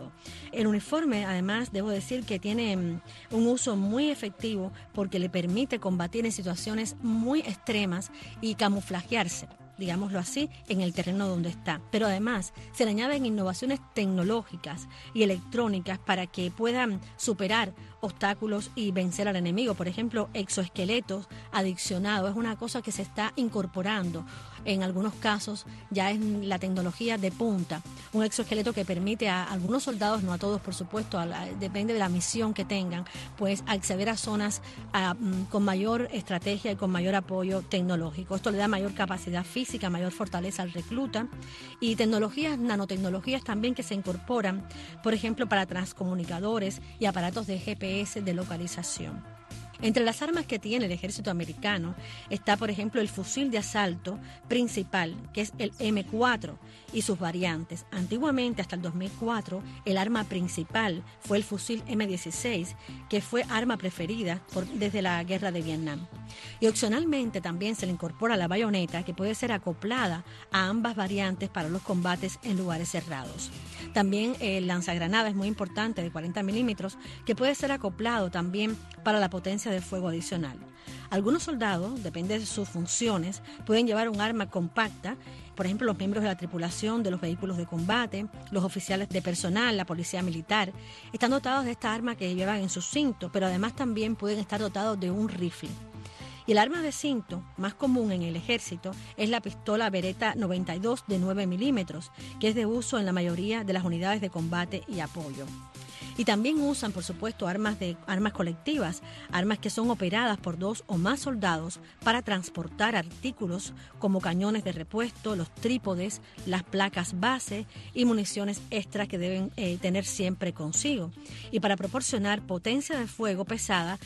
ejército. El uniforme, además, debo decir que tiene un uso muy efectivo porque le permite combatir en situaciones muy extremas y camuflajearse, digámoslo así, en el terreno donde está. Pero además se le añaden innovaciones tecnológicas y electrónicas para que puedan superar obstáculos y vencer al enemigo. Por ejemplo, exoesqueletos adicionados, es una cosa que se está incorporando. En algunos casos ya es la tecnología de punta. Un exoesqueleto que permite a algunos soldados, no a todos por supuesto, depende de la misión que tengan, pues acceder a zonas con mayor estrategia y con mayor apoyo tecnológico. Esto le da mayor capacidad física, mayor fortaleza al recluta, y tecnologías, nanotecnologías también que se incorporan, por ejemplo, para transcomunicadores y aparatos de GPS de localización. Entre las armas que tiene el ejército americano está, por ejemplo, el fusil de asalto principal, que es el M4, y sus variantes. Antiguamente, hasta el 2004, el arma principal fue el fusil M16, que fue arma preferida desde la guerra de Vietnam. Y opcionalmente también se le incorpora la bayoneta, que puede ser acoplada a ambas variantes para los combates en lugares cerrados. También el lanzagranadas es muy importante, de 40 milímetros, que puede ser acoplado también para la potencia de fuego adicional. Algunos soldados, depende de sus funciones, pueden llevar un arma compacta. Por ejemplo, los miembros de la tripulación de los vehículos de combate, los oficiales de personal, la policía militar, están dotados de esta arma que llevan en su cinto, pero además también pueden estar dotados de un rifle. Y el arma de cinto más común en el ejército es la pistola Beretta 92 de 9 milímetros, que es de uso en la mayoría de las unidades de combate y apoyo. Y también usan, por supuesto, armas colectivas, armas que son operadas por 2 o más soldados para transportar artículos como cañones de repuesto, los trípodes, las placas base y municiones extras que deben tener siempre consigo, y para proporcionar potencia de fuego pesada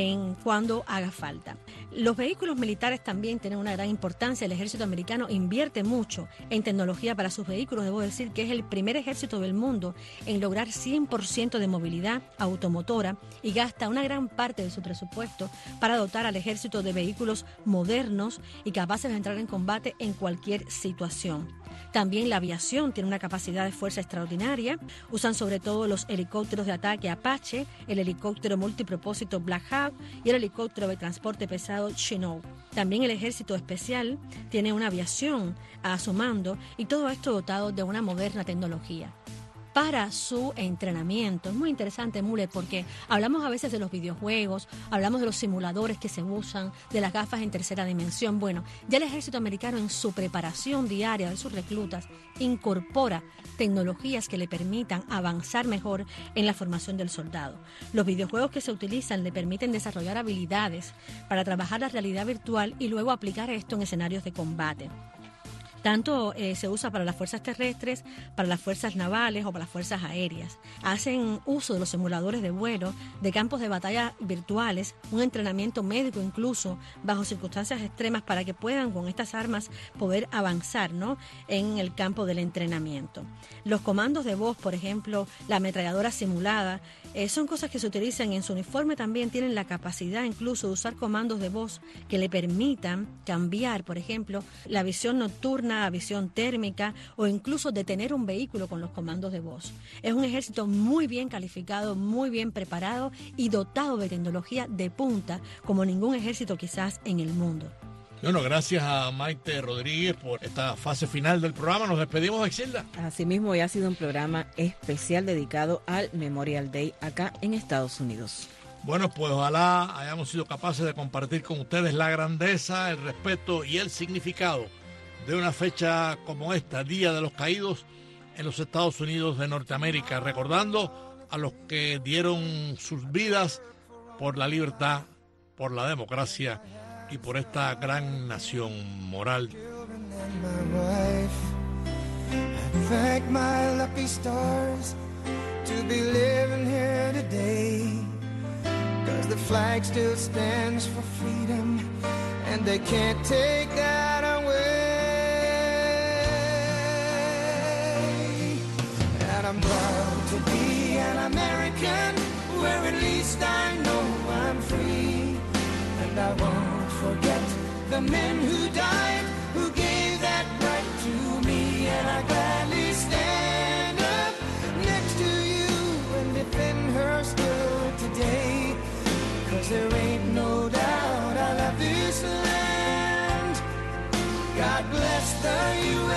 cuando haga falta. Los vehículos militares también tienen una gran importancia. El ejército americano invierte mucho en tecnología para sus vehículos. Debo decir que es el primer ejército del mundo en lograr 100% de movilidad automotora y gasta una gran parte de su presupuesto para dotar al ejército de vehículos modernos y capaces de entrar en combate en cualquier situación. También la aviación tiene una capacidad de fuerza extraordinaria. Usan sobre todo los helicópteros de ataque Apache, el helicóptero multipropósito Black Hawk y el helicóptero de transporte pesado Chinook. También el ejército especial tiene una aviación a su mando, y todo esto dotado de una moderna tecnología para su entrenamiento. Es muy interesante, Mule, porque hablamos a veces de los videojuegos, hablamos de los simuladores que se usan, de las gafas en tercera dimensión. Bueno, ya el ejército americano en su preparación diaria de sus reclutas incorpora tecnologías que le permitan avanzar mejor en la formación del soldado. Los videojuegos que se utilizan le permiten desarrollar habilidades para trabajar la realidad virtual y luego aplicar esto en escenarios de combate. Tanto se usa para las fuerzas terrestres, para las fuerzas navales o para las fuerzas aéreas. Hacen uso de los simuladores de vuelo, de campos de batalla virtuales, un entrenamiento médico incluso bajo circunstancias extremas para que puedan con estas armas poder avanzar, ¿no?, en el campo del entrenamiento. Los comandos de voz, por ejemplo, la ametralladora simulada, son cosas que se utilizan en su uniforme. También tienen la capacidad incluso de usar comandos de voz que le permitan cambiar, por ejemplo, la visión nocturna a visión térmica o incluso detener un vehículo con los comandos de voz. Es un ejército muy bien calificado, muy bien preparado y dotado de tecnología de punta como ningún ejército quizás en el mundo. Bueno, gracias a Maite Rodríguez por esta fase final del programa. Nos despedimos, Exilda. Asimismo, hoy ha sido un programa especial dedicado al Memorial Day acá en Estados Unidos. Bueno, pues ojalá hayamos sido capaces de compartir con ustedes la grandeza, el respeto y el significado de una fecha como esta, Día de los Caídos en los Estados Unidos de Norteamérica, recordando a los que dieron sus vidas por la libertad, por la democracia y por esta gran nación moral. I thank my lucky stars to be living here today, 'cause the flag still stands for freedom and they can't take that away. And I'm proud to be an American, where at least I know I'm free. And I won't forget the men who died, who gave that right to me. And I gladly stand up next to you. there ain't no doubt I love this land. God bless the U.S.